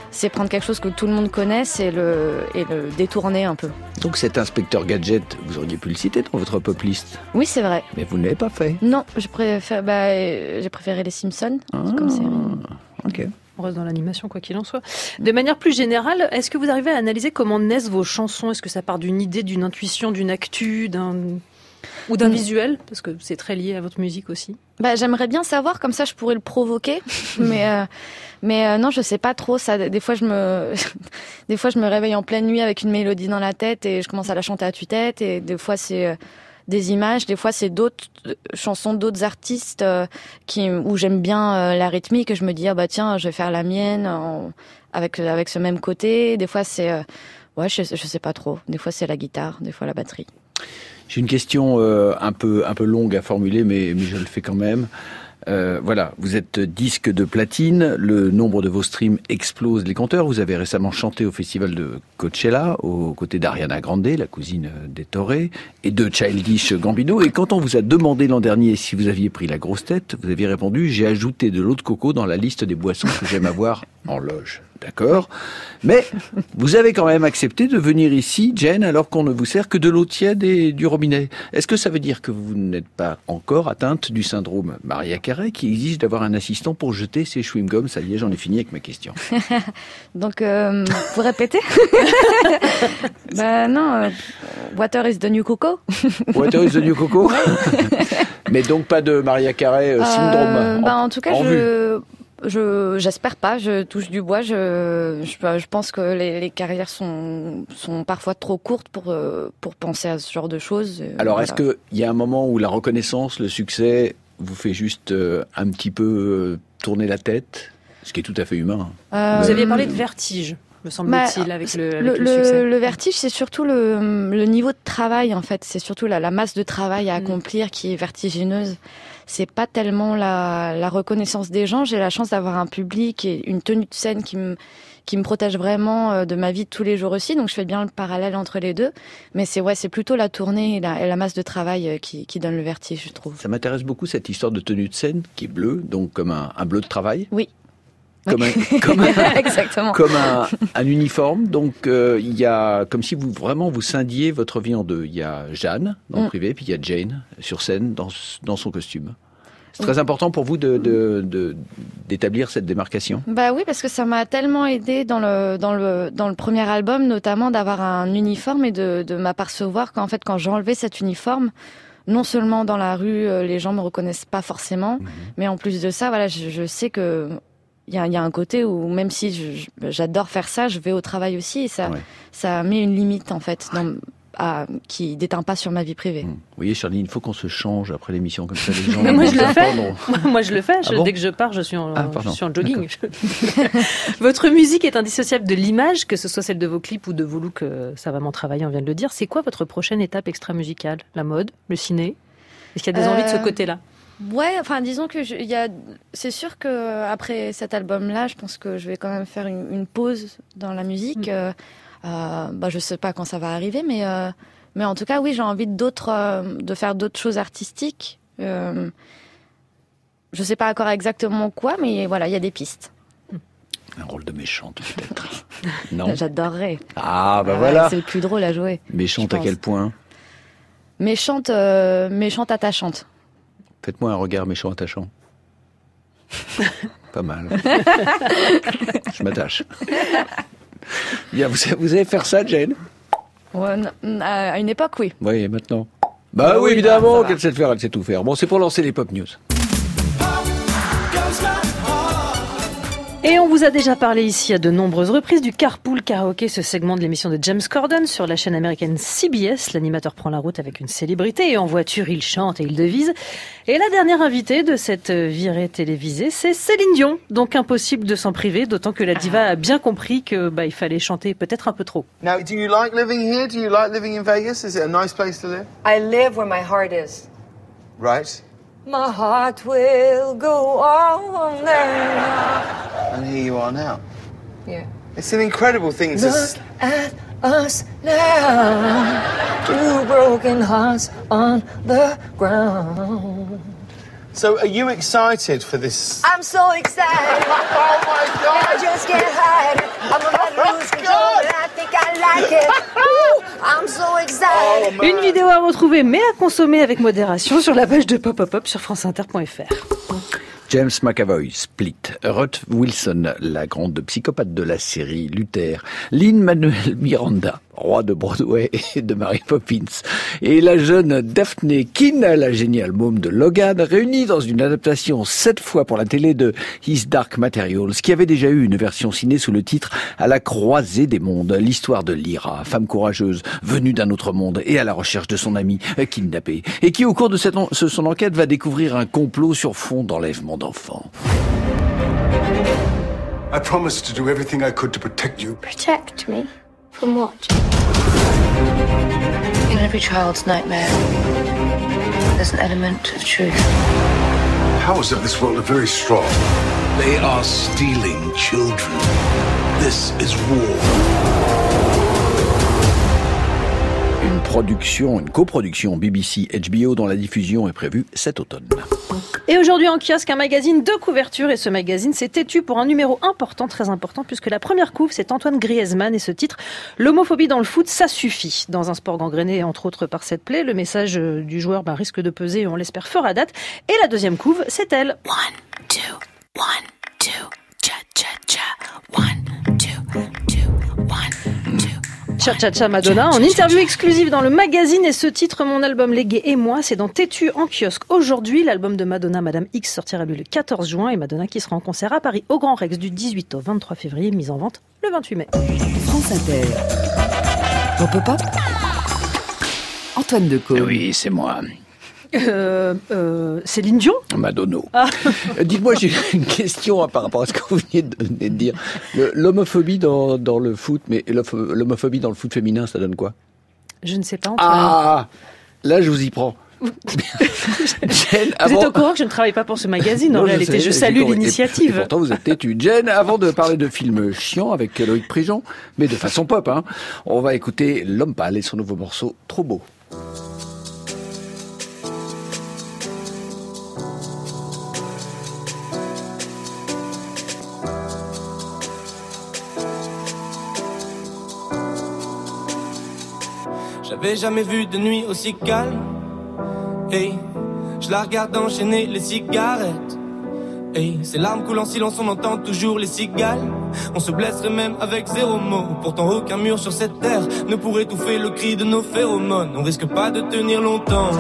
c'est prendre quelque chose que tout le monde connaisse et le, et le détourner un peu. Donc cet inspecteur gadget, vous auriez pu le citer dans votre pop list. Oui, c'est vrai. Mais vous ne l'avez pas fait. Non, je préfère, bah, euh, j'ai préféré les Simpsons Ah, comme série. Ok. On reste dans l'animation, quoi qu'il en soit. De manière plus générale, est-ce que vous arrivez à analyser comment naissent vos chansons ? Est-ce que ça part d'une idée, d'une intuition, d'une actu, d'un... ou d'un Mm. visuel ? Parce que c'est très lié à votre musique aussi. Bah, j'aimerais bien savoir, comme ça je pourrais le provoquer, mais euh, mais euh, non, je sais pas trop. Ça, des fois je me, des fois je me réveille en pleine nuit avec une mélodie dans la tête et je commence à la chanter à tue-tête. Et des fois c'est euh, des images, des fois c'est d'autres euh, chansons d'autres artistes euh, qui où j'aime bien euh, la rythmique et je me dis ah bah tiens je vais faire la mienne en- avec avec ce même côté. Des fois c'est euh, ouais je, je sais pas trop. Des fois c'est la guitare, des fois la batterie. J'ai une question euh, un peu un peu longue à formuler, mais, mais je le fais quand même. Euh, voilà, vous êtes disque de platine, le nombre de vos streams explose les compteurs. Vous avez récemment chanté au festival de Coachella, aux côtés d'Ariana Grande, la cousine d'Ettore, et de Childish Gambino. Et quand on vous a demandé l'an dernier si vous aviez pris la grosse tête, vous aviez répondu « J'ai ajouté de l'eau de coco dans la liste des boissons que j'aime avoir en loge ». D'accord. Mais vous avez quand même accepté de venir ici, Jen, alors qu'on ne vous sert que de l'eau tiède et du robinet. Est-ce que ça veut dire que vous n'êtes pas encore atteinte du syndrome Maria Carey qui exige d'avoir un assistant pour jeter ses chewing-gums ? Ça y est, j'en ai fini avec ma question. Donc, euh, vous répétez? Bah non, euh, water is the new coco. Water is the new coco. Mais donc pas de Maria Carey euh, syndrome. Euh, bah, en tout cas, en vue. je, je, j'espère pas. Je touche du bois. Je, je, je pense que les, les carrières sont, sont parfois trop courtes pour, euh, pour penser à ce genre de choses. Euh, Alors, voilà. est-ce qu'il y a un moment où la reconnaissance, le succès, vous fait juste euh, un petit peu euh, tourner la tête, ce qui est tout à fait humain. Euh, Vous aviez parlé de vertige, me semble-t-il, Bah, avec le, avec le, le le- succès. le vertige, c'est surtout le, le niveau de travail, en fait. C'est surtout la, la masse de travail Mm. à accomplir qui est vertigineuse. C'est pas tellement la, la reconnaissance des gens. J'ai la chance d'avoir un public et une tenue de scène qui me, qui me protège vraiment euh, de ma vie de tous les jours aussi. Donc je fais bien le parallèle entre les deux. Mais c'est ouais, c'est plutôt la tournée et la, et la masse de travail euh, qui, qui donne le vertige, je trouve. Ça m'intéresse beaucoup cette histoire de tenue de scène qui est bleue, donc comme un, un bleu de travail. Oui. Comme un, comme un, Exactement. comme un, un uniforme. Donc euh, il y a comme si vous vraiment vous scindiez votre vie en deux. Il y a Jeanne dans le Mm. privé, puis il y a Jane sur scène dans, dans son costume. C'est très important pour vous de, de, de, d'établir cette démarcation. Bah oui, parce que ça m'a tellement aidé dans le dans le dans le premier album, notamment d'avoir un uniforme et de de m'apercevoir qu'en fait quand j'enlevais cet uniforme, non seulement dans la rue euh, les gens me reconnaissent pas forcément, mais en plus de ça, voilà, je, je sais que il y a, il y a un côté où même si je- je- j'adore faire ça, je vais au travail aussi et ça Ouais. ça met une limite en fait dans, à, qui déteint pas sur ma vie privée. Vous voyez, Charline, il faut qu'on se change après l'émission comme ça. Les gens Mais moi je vont le fais. s'entendre. Moi je le fais. Je- Ah bon dès que je pars, je suis en, Ah, je pardon. suis en jogging. Votre musique est indissociable de l'image, que ce soit celle de vos clips ou de vos looks euh, savamment travaillés, on vient de le dire. C'est quoi votre prochaine étape extra-musicale ? La mode, le ciné ? Est-ce qu'il y a des Euh, envies de ce côté-là ? Ouais, enfin disons que je- il y a, c'est sûr que après cet album-là, je pense que je vais quand même faire une, une pause dans la musique. Euh, euh, bah je sais pas quand ça va arriver, mais euh, mais en tout cas oui, j'ai envie d'autres, euh, de faire d'autres choses artistiques. Euh, je sais pas encore exactement quoi, mais voilà, il y a des pistes. Un rôle de méchante peut-être. Non. J'adorerais. Ah bah Ouais, voilà. C'est le plus drôle à jouer. Méchante je à pense. quel point? Méchante, euh, méchante attachante. Faites-moi un regard méchant attachant. Pas mal. Je m'attache. Bien, vous, savez- vous allez faire ça, Jane? Ouais, n- à une époque, oui. Oui, et maintenant. Bah Ah oui, oui, évidemment, ça va. qu'elle sait faire, elle sait tout faire. Bon, c'est pour lancer les Pop News. Et on vous a déjà parlé ici à de nombreuses reprises du Carpool Karaoke, ce segment de l'émission de James Corden sur la chaîne américaine C B S. L'animateur prend la route avec une célébrité et en voiture, il chante et il devise. Et la dernière invitée de cette virée télévisée, c'est Céline Dion. Donc impossible de s'en priver, d'autant que la diva a bien compris que bah, il fallait chanter peut-être un peu trop. Now, do you like living here? Do you like living in Vegas? Is it a nice place to live? I live where my heart is. Right. My heart will go on there. And here you are now. Yeah. It's an incredible thing to. s- Look at us now. Two broken hearts on the ground. So, are you excited for this? I'm so excited. Oh my I just get high. I'm about to lose control and I think I like it. Ooh, I'm so excited. Une vidéo à retrouver mais à consommer avec modération sur la page de Pop Pop Pop sur franceinter point f r. James McAvoy, Split, Ruth Wilson, la grande psychopathe de la série Luther, Lin-Manuel Miranda, roi de Broadway et de Mary Poppins, et la jeune Daphne Keane, la géniale môme de Logan, réunis dans une adaptation cette fois pour la télé de His Dark Materials, qui avait déjà eu une version ciné sous le titre À la croisée des mondes, l'histoire de Lyra, femme courageuse, venue d'un autre monde et à la recherche de son ami kidnappé, et qui au cours de cette en- son enquête va découvrir un complot sur fond d'enlèvement d'enfants. I promised to do everything I could to protect you. Protect me? From what? In every child's nightmare, there's an element of truth. Powers of this world are very strong. They are stealing children. This is war. Une production, une coproduction B B C H B O dont la diffusion est prévue cet automne. Et aujourd'hui en kiosque, un magazine de couverture, et ce magazine s'est têtu pour un numéro important, très important, puisque la première couve, c'est Antoine Griezmann et ce titre, L'homophobie dans le foot, ça suffit. Dans un sport gangréné, entre autres, par cette plaie, le message du joueur ben, risque de peser, on l'espère, fera date. Et la deuxième couve, c'est elle. One, two, one, two, cha, cha, cha, one, two, two, one, two. Cha Cha Cha Madonna, en interview exclusive dans le magazine, et ce titre, Mon album légué et moi, c'est dans Têtu en kiosque aujourd'hui. L'album de Madonna, Madame X, sortira lui le quatorze juin, et Madonna qui sera en concert à Paris au Grand Rex du dix-huit au vingt-trois février, mise en vente le vingt-huit mai. France Inter. Pop Pop Pop. Antoine Decaune. Oui, c'est moi. Euh, euh, Céline Dion Madonna. Ah. Euh, Dites-moi, j'ai une question par rapport à ce que vous venez de, de dire. Le- L'homophobie dans, dans le foot, mais l'hopho- l'homophobie dans le foot féminin, ça donne quoi? Je ne sais pas, Antoine. Ah, là, je vous y prends. Jen, Vous avant- êtes au courant que je ne travaille pas pour ce magazine, en Non, je réalité. sais, Je j'ai salue compris. Et- l'initiative. Et pourtant, vous êtes têtu. Jen, avant de parler de films chiants avec Loïc Prigent, mais de façon pop, hein, on va écouter L'Homme Pâle et son nouveau morceau, Trop beau. J'avais jamais vu de nuit aussi calme. Hey, je la regarde enchaîner les cigarettes. Hey, ces larmes coulent en silence, on entend toujours les cigales. On se blesserait même avec zéro mot. Pourtant aucun mur sur cette terre ne pourrait étouffer le cri de nos phéromones. On risque pas de tenir longtemps.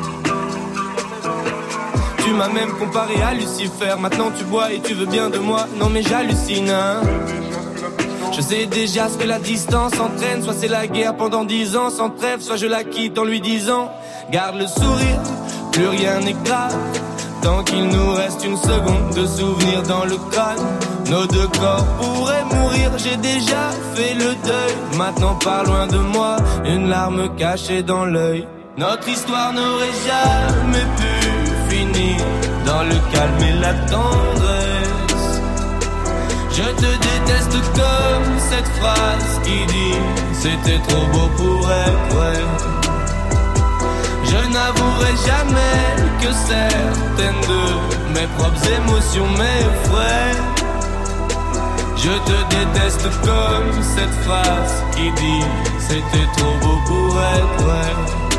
Tu m'as même comparé à Lucifer. Maintenant tu bois et tu veux bien de moi. Non mais j'hallucine, hein. Je sais déjà ce que la distance entraîne. Soit c'est la guerre pendant dix ans sans trêve, soit je la quitte en lui disant garde le sourire, plus rien n'est grave. Tant qu'il nous reste une seconde de souvenir dans le crâne, nos deux corps pourraient mourir. J'ai déjà fait le deuil, maintenant pas loin de moi, une larme cachée dans l'œil. Notre histoire n'aurait jamais pu finir dans le calme et la tendresse. Je te déteste comme cette phrase qui dit c'était trop beau pour être vrai. Je n'avouerai jamais que certaines de mes propres émotions m'effraient. Je te déteste comme cette phrase qui dit c'était trop beau pour être vrai.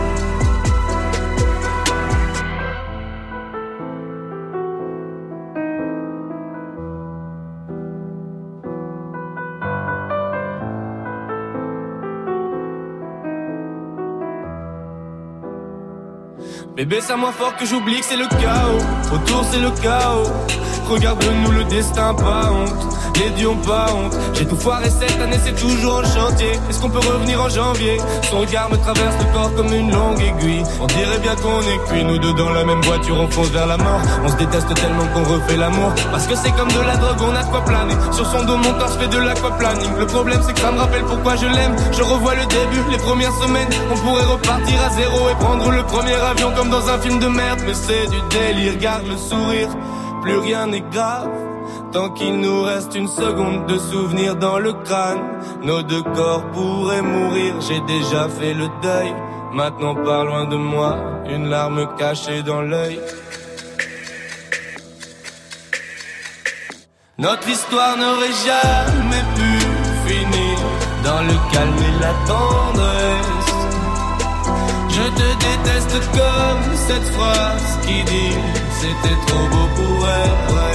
Bébé, c'est à moi fort que j'oublie que c'est le chaos. Autour c'est le chaos. Regarde-nous, le destin, pas honte. Les dieux ont pas honte. J'ai tout foiré cette année, c'est toujours en chantier. Est-ce qu'on peut revenir en janvier? Son regard me traverse le corps comme une longue aiguille. On dirait bien qu'on est cuits, nous deux dans la même voiture, on fonce vers la mort. On se déteste tellement qu'on refait l'amour. Parce que c'est comme de la drogue, on a de quoi planer. Sur son dos, mon torse fait de l'aquaplaning. Le problème c'est que ça me rappelle pourquoi je l'aime. Je revois le début, les premières semaines. On pourrait repartir à zéro et prendre le premier avion comme dans un film de merde. Mais c'est du délire, garde le sourire. Plus rien n'est grave, tant qu'il nous reste une seconde de souvenir dans le crâne. Nos deux corps pourraient mourir, j'ai déjà fait le deuil. Maintenant pas loin de moi, une larme cachée dans l'œil. Notre histoire n'aurait jamais pu finir dans le calme et la tendresse. Je te déteste comme cette phrase qui dit c'était trop beau pour être vrai.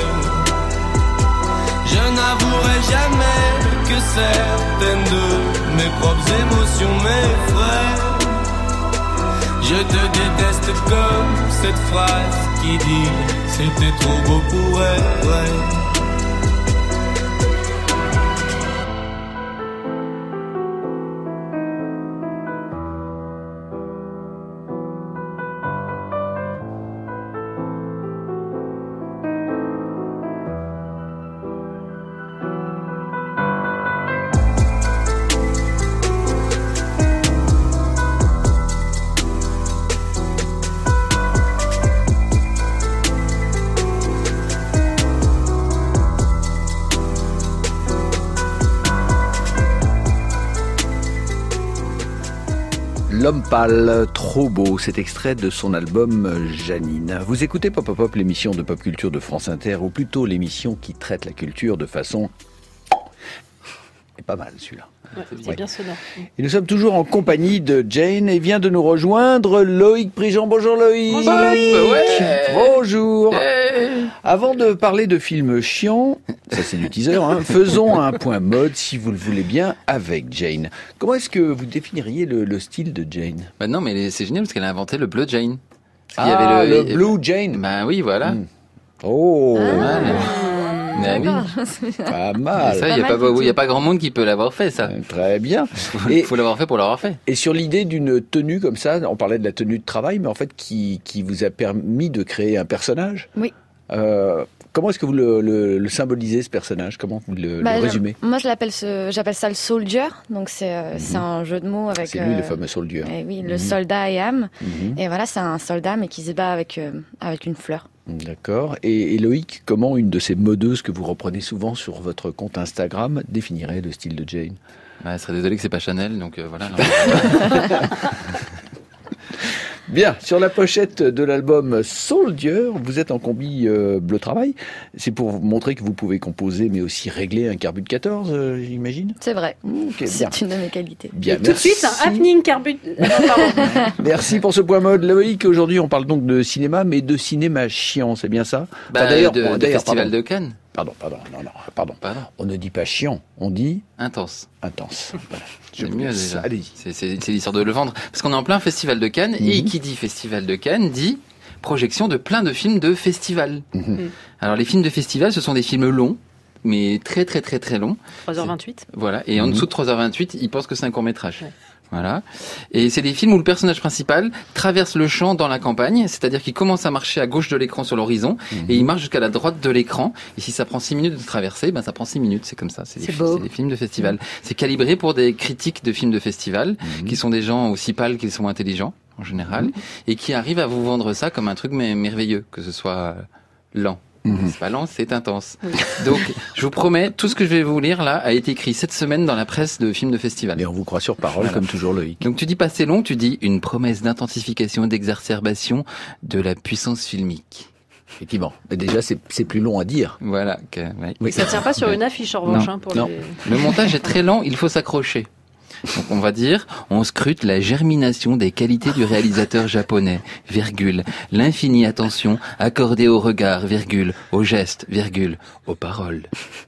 Je n'avouerai jamais que certaines de mes propres émotions m'effraient. Je te déteste comme cette phrase qui dit c'était trop beau pour être vrai. L'homme pâle, trop beau, cet extrait de son album Janine. Vous écoutez Pop Pop Pop, l'émission de pop culture de France Inter, ou plutôt l'émission qui traite la culture de façon... Et pas mal celui-là. Ouais, c'est Ouais. bien sonore. Et nous sommes toujours en compagnie de Jane et vient de nous rejoindre Loïc Prigent. Bonjour Loïc. Bonjour Loïc. Ouais. Bonjour. Avant de parler de films chiants, ça c'est du teaser, hein, faisons un point mode si vous le voulez bien avec Jane. Comment est-ce que vous définiriez le, le style de Jane? Bah non, mais c'est génial parce qu'elle a inventé le Blue Jane. Ah, il y avait le, le Blue Jane. Bah oui, voilà. Mm. Oh, pas mal. Mais oui. Pas mal. Et ça, il n'y a, pas, y a pas grand monde qui peut l'avoir fait, ça. Très bien. Il faut l'avoir fait pour l'avoir fait. Et sur l'idée d'une tenue comme ça, on parlait de la tenue de travail, mais en fait qui, qui vous a permis de créer un personnage. Oui. Euh, comment est-ce que vous le, le, le symbolisez, ce personnage? Comment vous le, Bah, le résumez? Moi, je l'appelle ce, j'appelle ça le soldier. Donc, c'est, euh, mm-hmm. c'est un jeu de mots avec. C'est lui, euh, le fameux soldier. Et oui, le Mm-hmm. soldat et âme. Mm-hmm. Et voilà, c'est un soldat, mais qui se bat avec, euh, avec une fleur. D'accord. Et, et Loïc, comment une de ces modeuses que vous reprenez souvent sur votre compte Instagram définirait le style de Jane? Bah, elle serait désolée que c'est pas Chanel, donc euh, voilà. Bien, sur la pochette de l'album Soldier, vous êtes en combi euh, bleu travail. C'est pour vous montrer que vous pouvez composer, mais aussi régler un carbut de quatorze, euh, j'imagine. C'est vrai. Okay, c'est une de mes qualités. Bien, Et tout de suite, un happening carbut. Non, pardon. Merci pour ce point mode. Loïc, aujourd'hui, on parle donc de cinéma, mais de cinéma chiant, c'est bien ça? Bah, enfin, d'ailleurs, de, bon, de d'ailleurs, Festival pardon. de Cannes. Pardon, pardon, non, non, pardon. Pardon. On ne dit pas chiant, on dit intense. Intense. Voilà. C'est mieux déjà. Allez-y. C'est, c'est, c'est l'histoire de le vendre. Parce qu'on est en plein Festival de Cannes, Mm-hmm. et qui dit Festival de Cannes dit projection de plein de films de festival. Mm-hmm. Alors les films de festival, ce sont des films longs, mais très très très très longs. trois heures vingt-huit. Voilà, et en Mm-hmm. dessous de trois heures vingt-huit, ils pensent que c'est un court-métrage. Ouais. Voilà. Et c'est des films où le personnage principal traverse le champ dans la campagne, c'est-à-dire qu'il commence à marcher à gauche de l'écran sur l'horizon, Mmh. et il marche jusqu'à la droite de l'écran. Et si ça prend six minutes de traverser, ben ça prend six minutes, c'est comme ça. C'est, des, C'est fi- beau. c'est des films de festival. Mmh. C'est calibré pour des critiques de films de festival, Mmh. qui sont des gens aussi pâles qu'ils sont intelligents, en général, Mmh. et qui arrivent à vous vendre ça comme un truc mais- merveilleux, que ce soit euh, lent. Mmh. C'est pas lent, c'est intense. Donc, je vous promets, tout ce que je vais vous lire là a été écrit cette semaine dans la presse de films de festival. Et on vous croit sur parole, Voilà. comme toujours, Loïc. Donc tu dis pas c'est long, tu dis une promesse d'intensification et d'exacerbation de la puissance filmique. Effectivement. Mais déjà, c'est, c'est plus long à dire. Voilà. Que, ouais. Et ça tient pas sur une affiche en revanche. Non, Hein, pour non. les... Le montage est très lent, il faut s'accrocher. Donc on va dire, on scrute la germination des qualités du réalisateur japonais, virgule, l'infinie attention accordée au regard, virgule, aux gestes, virgule, aux paroles.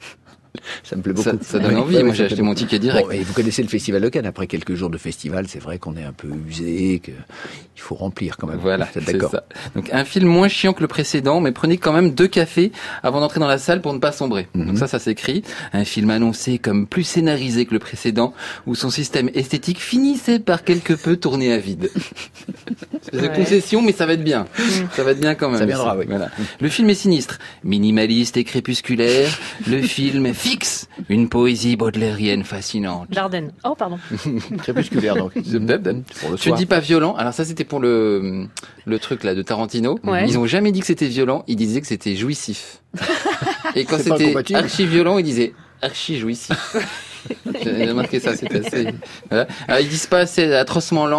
Ça me plaît beaucoup. Ça, ça donne Oui, envie, ouais, moi ouais, j'ai ça acheté plaît mon beaucoup. ticket direct. Bon, et vous connaissez le Festival de Cannes. Après quelques jours de festival, c'est vrai qu'on est un peu usé, qu'il faut remplir quand même. Voilà, Vous êtes c'est d'accord. ça. Donc un film moins chiant que le précédent, mais prenez quand même deux cafés avant d'entrer dans la salle pour ne pas sombrer. Mm-hmm. Donc ça, ça s'écrit. Un film annoncé comme plus scénarisé que le précédent, où son système esthétique finissait par quelque peu tourner à vide. C'est Ouais. une concession, mais ça va être bien. Ça va être bien quand même. Ça viendra, oui. Voilà. Le film est sinistre, minimaliste et crépusculaire. Le film fixe une poésie baudelairienne fascinante. Dardenne. Oh, pardon. Crépusculaire, donc. Pour le Tu soir. dis pas violent. Alors ça, c'était pour le le truc là de Tarantino. Ouais. Ils ont jamais dit que c'était violent. Ils disaient que c'était jouissif. Et quand C'est pas c'était compatible. archi violent, ils disaient archi jouissif. J'ai remarqué ça. C'était assez. Voilà. Alors ils disent pas assez atrocement lent.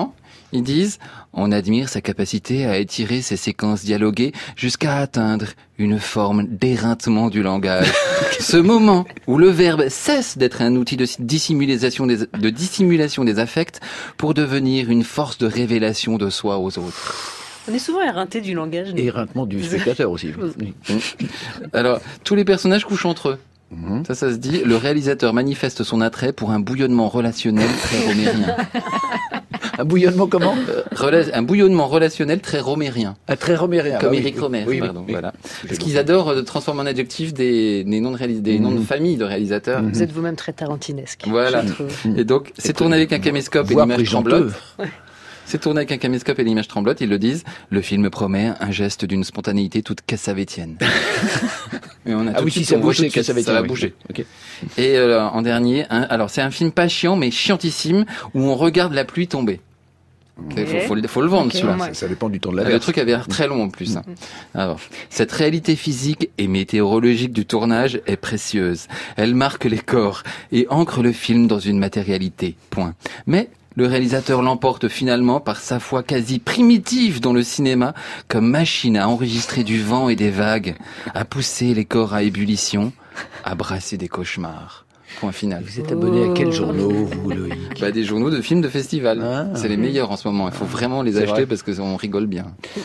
Ils disent « On admire sa capacité à étirer ses séquences dialoguées jusqu'à atteindre une forme d'éreintement du langage. Ce moment où le verbe cesse d'être un outil de dissimulation des, de dissimulation des affects pour devenir une force de révélation de soi aux autres. » On est souvent éreinté du langage. Et éreintement du spectateur aussi. Alors, tous les personnages couchent entre eux. Mmh. Ça, ça se dit. Le réalisateur manifeste son attrait pour un bouillonnement relationnel très romérien. Un bouillonnement comment euh, rela- Un bouillonnement relationnel très romérien. Ah, très romérien. Comme bah, Éric oui, Romer, oui, pardon. Oui, voilà. oui. Parce qu'ils adorent euh, transformer en adjectif des, des, noms, de réalis- des mmh. noms de famille de réalisateurs. Vous êtes vous-même très tarantinesque. Voilà. Et donc, c'est tourné avec un caméscope et l'image tremblote. Ouais. C'est tourné avec un caméscope et l'image tremblote, ils le disent. Le film promet un geste d'une spontanéité toute cassavétienne. Et on a ah oui, si ça bouge, c'est cassavétien. Ça va oui. bouger. Okay. Et euh, en dernier, un, alors c'est un film pas chiant, mais chiantissime, où on regarde la pluie tomber. Il okay. faut, faut, faut le vendre, okay, celui-là. Ça, ça dépend du temps de la verse. Le truc avait l'air très long en plus. Hein. Alors, cette réalité physique et météorologique du tournage est précieuse. Elle marque les corps et ancre le film dans une matérialité. Point. Mais le réalisateur l'emporte finalement par sa foi quasi primitive dans le cinéma, comme machine à enregistrer du vent et des vagues, à pousser les corps à ébullition, à brasser des cauchemars. Point final. Vous êtes abonné à quels journaux, vous, Loïc ? Bah, des journaux de films de festival. Ah, c'est les meilleurs en ce moment. Il faut vraiment les acheter vrai. Parce qu'on rigole bien.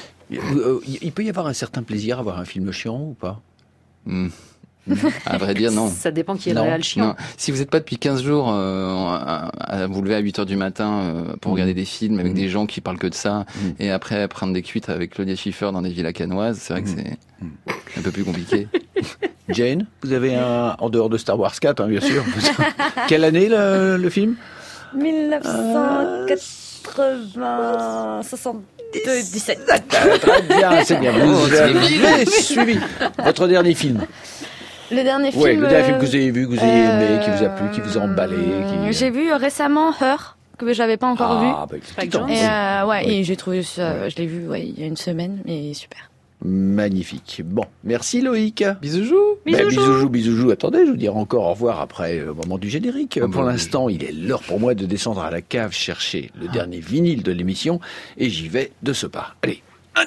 Il peut y avoir un certain plaisir à voir un film chiant ou pas ? mmh. À vrai dire, non. Ça dépend qui est le réel chiant. Non. Si vous n'êtes pas depuis quinze jours euh, à, à vous lever à huit heures du matin euh, pour mmh. regarder des films avec mmh. des gens qui parlent que de ça, mmh. et après prendre des cuites avec Claudia Schiffer dans des villas canoises, c'est vrai mmh. que c'est mmh. un peu plus compliqué. Jane, vous avez un, en dehors de Star Wars quatre, hein, bien sûr. Quelle année le, le film ? dix-neuf cent quatre-vingt... soixante-dix-sept. Très bien, c'est bien. Vous oh, avez suivi votre dernier film. Le dernier film. Oui, le dernier film que vous avez vu, que vous avez euh... aimé, qui vous a plu, qui vous a emballé. Qui... J'ai vu récemment Her, que j'avais pas encore vu. Ah, bah, et, euh, ouais, oui. et j'ai trouvé ça, je l'ai vu ouais, il y a une semaine, mais super. Magnifique. Bon, merci Loïc. Bisoujou. Ben, bisoujou, bisoujou. Attendez, je vous dirai encore au revoir après le moment du générique. Oh, pour bon, l'instant, oui. il est l'heure pour moi de descendre à la cave chercher le ah. dernier vinyle de l'émission et j'y vais de ce pas. Allez.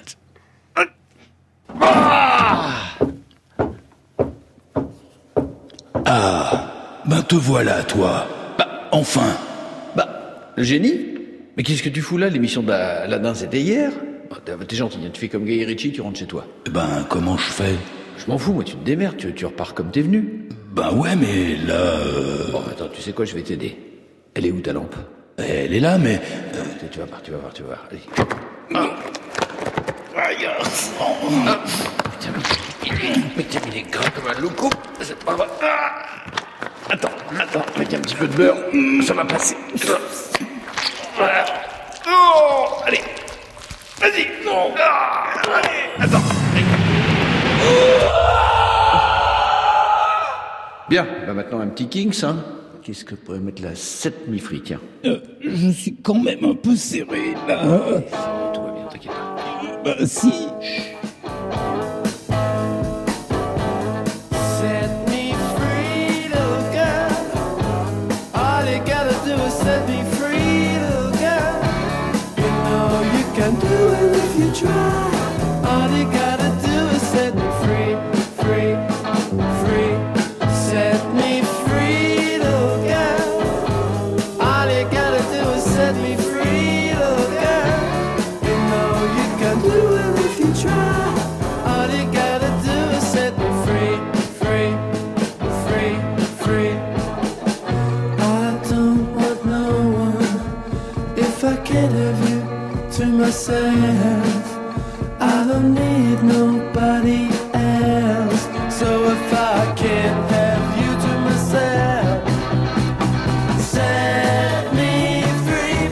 Ah, ah ben te voilà, toi. Bah, enfin. Bah, le génie. Mais qu'est-ce que tu fous là? L'émission d'Aladin, c'était hier. Oh, t'es gentil, tu fais comme Guy Ritchie, tu rentres chez toi. Eh ben, comment je fais? Je m'en fous, moi, tu te démerdes, tu, tu repars comme t'es venu. Ben ouais, mais là... Euh... Bon, attends, tu sais quoi, je vais t'aider. Elle est où ta lampe? Elle est là, mais... Euh, tu vas voir, tu vas voir, tu vas voir. Allez. Ah. Aïe, oh. Ah. Mais tiens, il est gras comme un loco. C'est pas vrai. Ah. Attends, attends, mets un petit peu de beurre. Ça va passer. Voilà. Oh, allez. Vas-y. Non. Ah, allez, attends. Bien, bah maintenant un petit Kings, hein. Qu'est-ce que pourrait mettre là? sept mi-free, tiens. Euh, je suis quand même un peu serré, là. Euh, tout va bien, t'inquiète pas. Bah si. Set me free, little girl. All you gotta do is set me free, little girl. You know you can do it if you try. All you gotta do is set me free, free, free. Set me free, little girl. All you gotta do is set me free, little girl. You know you can do it if you try. All you gotta do is set me free, free, free, free. I don't want no one if I can't have you to myself. I don't need nobody else. So if I can't have you to myself, set me free,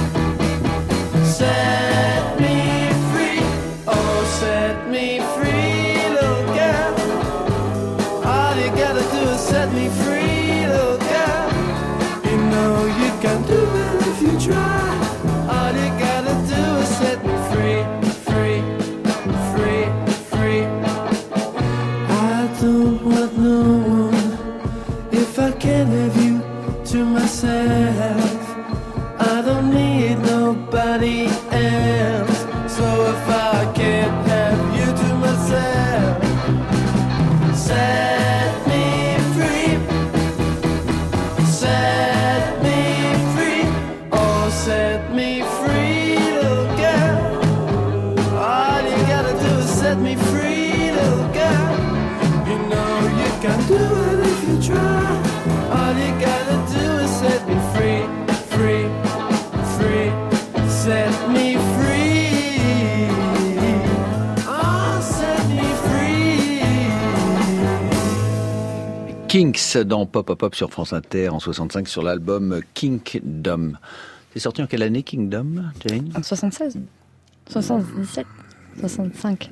set me free, oh set me free, little girl. All you gotta do is set me free, little girl. You know you can do it if you try. All you gotta do is set me free, free, free, free. I don't want no one if I can't have you to myself. I don't need nobody else. So if I can't have you to myself, set me free, set me free, oh set me free, little girl. All you gotta do is set me free, little girl. You know you can do it if you try. All you gotta do is set me free, free, free, set me free. Oh, set me free. Kinks dans Pop Pop Pop sur France Inter en soixante-cinq sur l'album Kingdom. C'est sorti en quelle année Kingdom, Jane? En soixante-seize, soixante-dix-sept, soixante-cinq.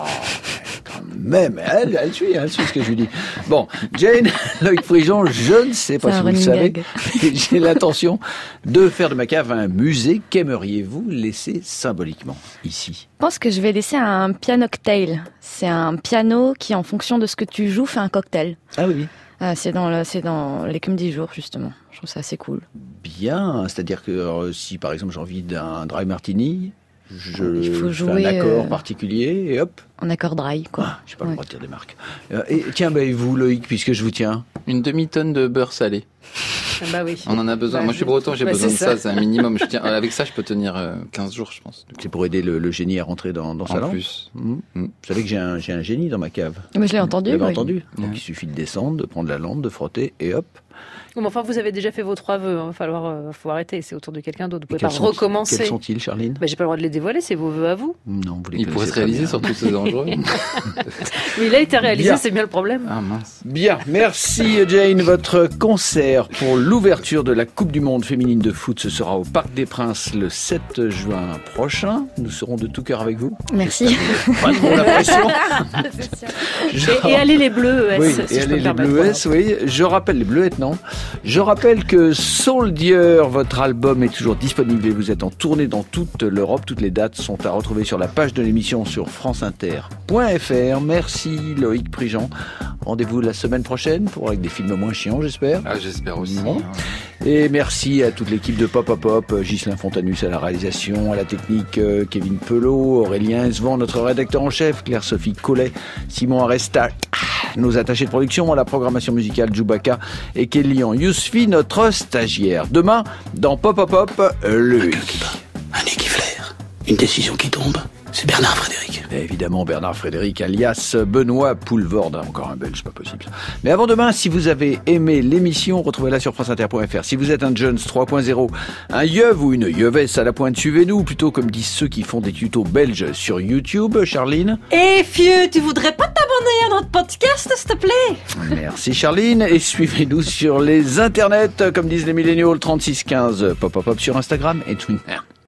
Même, elle, elle suit, elle suit ce que je lui dis. Bon, Jane, Loïc Prigent, je ne sais pas C'est si un vous le running savez, gag. j'ai l'intention de faire de ma cave un musée. Qu'aimeriez-vous laisser symboliquement ici? Je pense que je vais laisser un piano cocktail. C'est un piano qui, en fonction de ce que tu joues, fait un cocktail. Ah oui. Euh, c'est dans le, c'est dans l'écume dix jours, justement. Je trouve ça assez cool. Bien, c'est-à-dire que euh, si par exemple j'ai envie d'un dry martini, je Il faut fais jouer, un accord euh, particulier et hop. En accord dry, quoi. Ah, je n'ai pas le droit de dire des marques. Euh, et tiens, bah, et vous Loïc, puisque je vous tiens? Une demi-tonne de beurre salé. Ah bah oui. On en a besoin. Bah, Moi, je suis breton, j'ai bah, besoin de c'est ça. ça. C'est un minimum. Je tiens, avec ça, je peux tenir euh, quinze jours, je pense. C'est pour aider le, le génie à rentrer dans, dans sa En lampe. plus. Mmh. Vous savez que j'ai un, j'ai un génie dans ma cave. Mais je l'ai entendu. Vous l'avez oui. entendu. Donc il suffit de descendre, de prendre la lampe, de frotter et hop. Bon, enfin, vous avez déjà fait vos trois vœux. Il va falloir, euh, faut arrêter. C'est autour de quelqu'un d'autre. Vous Et pouvez pas quels sont- recommencer. Quels sont-ils, Charline? Bah, j'ai pas le droit de les dévoiler. C'est vos vœux à vous. Non, vous les Il pourrait connaissez se réaliser, très bien. surtout c'est dangereux. Mais il a été réalisé. Bien. C'est bien le problème. Ah mince. Bien, merci Jane. Votre concert pour l'ouverture de la Coupe du Monde féminine de foot, ce sera au Parc des Princes le sept juin prochain. Nous serons de tout cœur avec vous. Merci. Pas trop la pression. Et, et allez les Bleus E S. Oui, si et je peux allez me les permettre. Bleuets, oui. Je rappelle les Bleuettes, non. Je rappelle que Soldier, votre album est toujours disponible et vous êtes en tournée dans toute l'Europe. Toutes les dates sont à retrouver sur la page de l'émission sur franceinter point f r. Merci Loïc Prigent. Rendez-vous la semaine prochaine pour avec des films moins chiants, j'espère. Ah, j'espère aussi. Bon. Et merci à toute l'équipe de Pop Pop Pop, Ghislain Fontanus à la réalisation, à la technique, euh, Kevin Pelot, Aurélien Esvan, notre rédacteur en chef, Claire-Sophie Collet, Simon Aresta, nos attachés de production, à la programmation musicale Djoubaka et Kélian Yousfi, notre stagiaire. Demain, dans Pop Pop Pop, Loïc. Un nez qui flaire, une décision qui tombe, c'est Bernard Frédéric. Et évidemment, Bernard Frédéric, alias Benoît Poulvorde, encore un belge, pas possible. Mais avant demain, si vous avez aimé l'émission, retrouvez-la sur franceinter point f r. Si vous êtes un Jones trois point zéro, un yeuve ou une yeuvesse à la pointe, suivez-nous, plutôt comme disent ceux qui font des tutos belges sur YouTube. Charline? Et Fieu, tu voudrais pas t'abonner à notre podcast, s'il te plaît? Merci Charline, et suivez-nous sur les internets, comme disent les milléniaux, le trente-six quinze Pop Pop Pop sur Instagram et Twitter.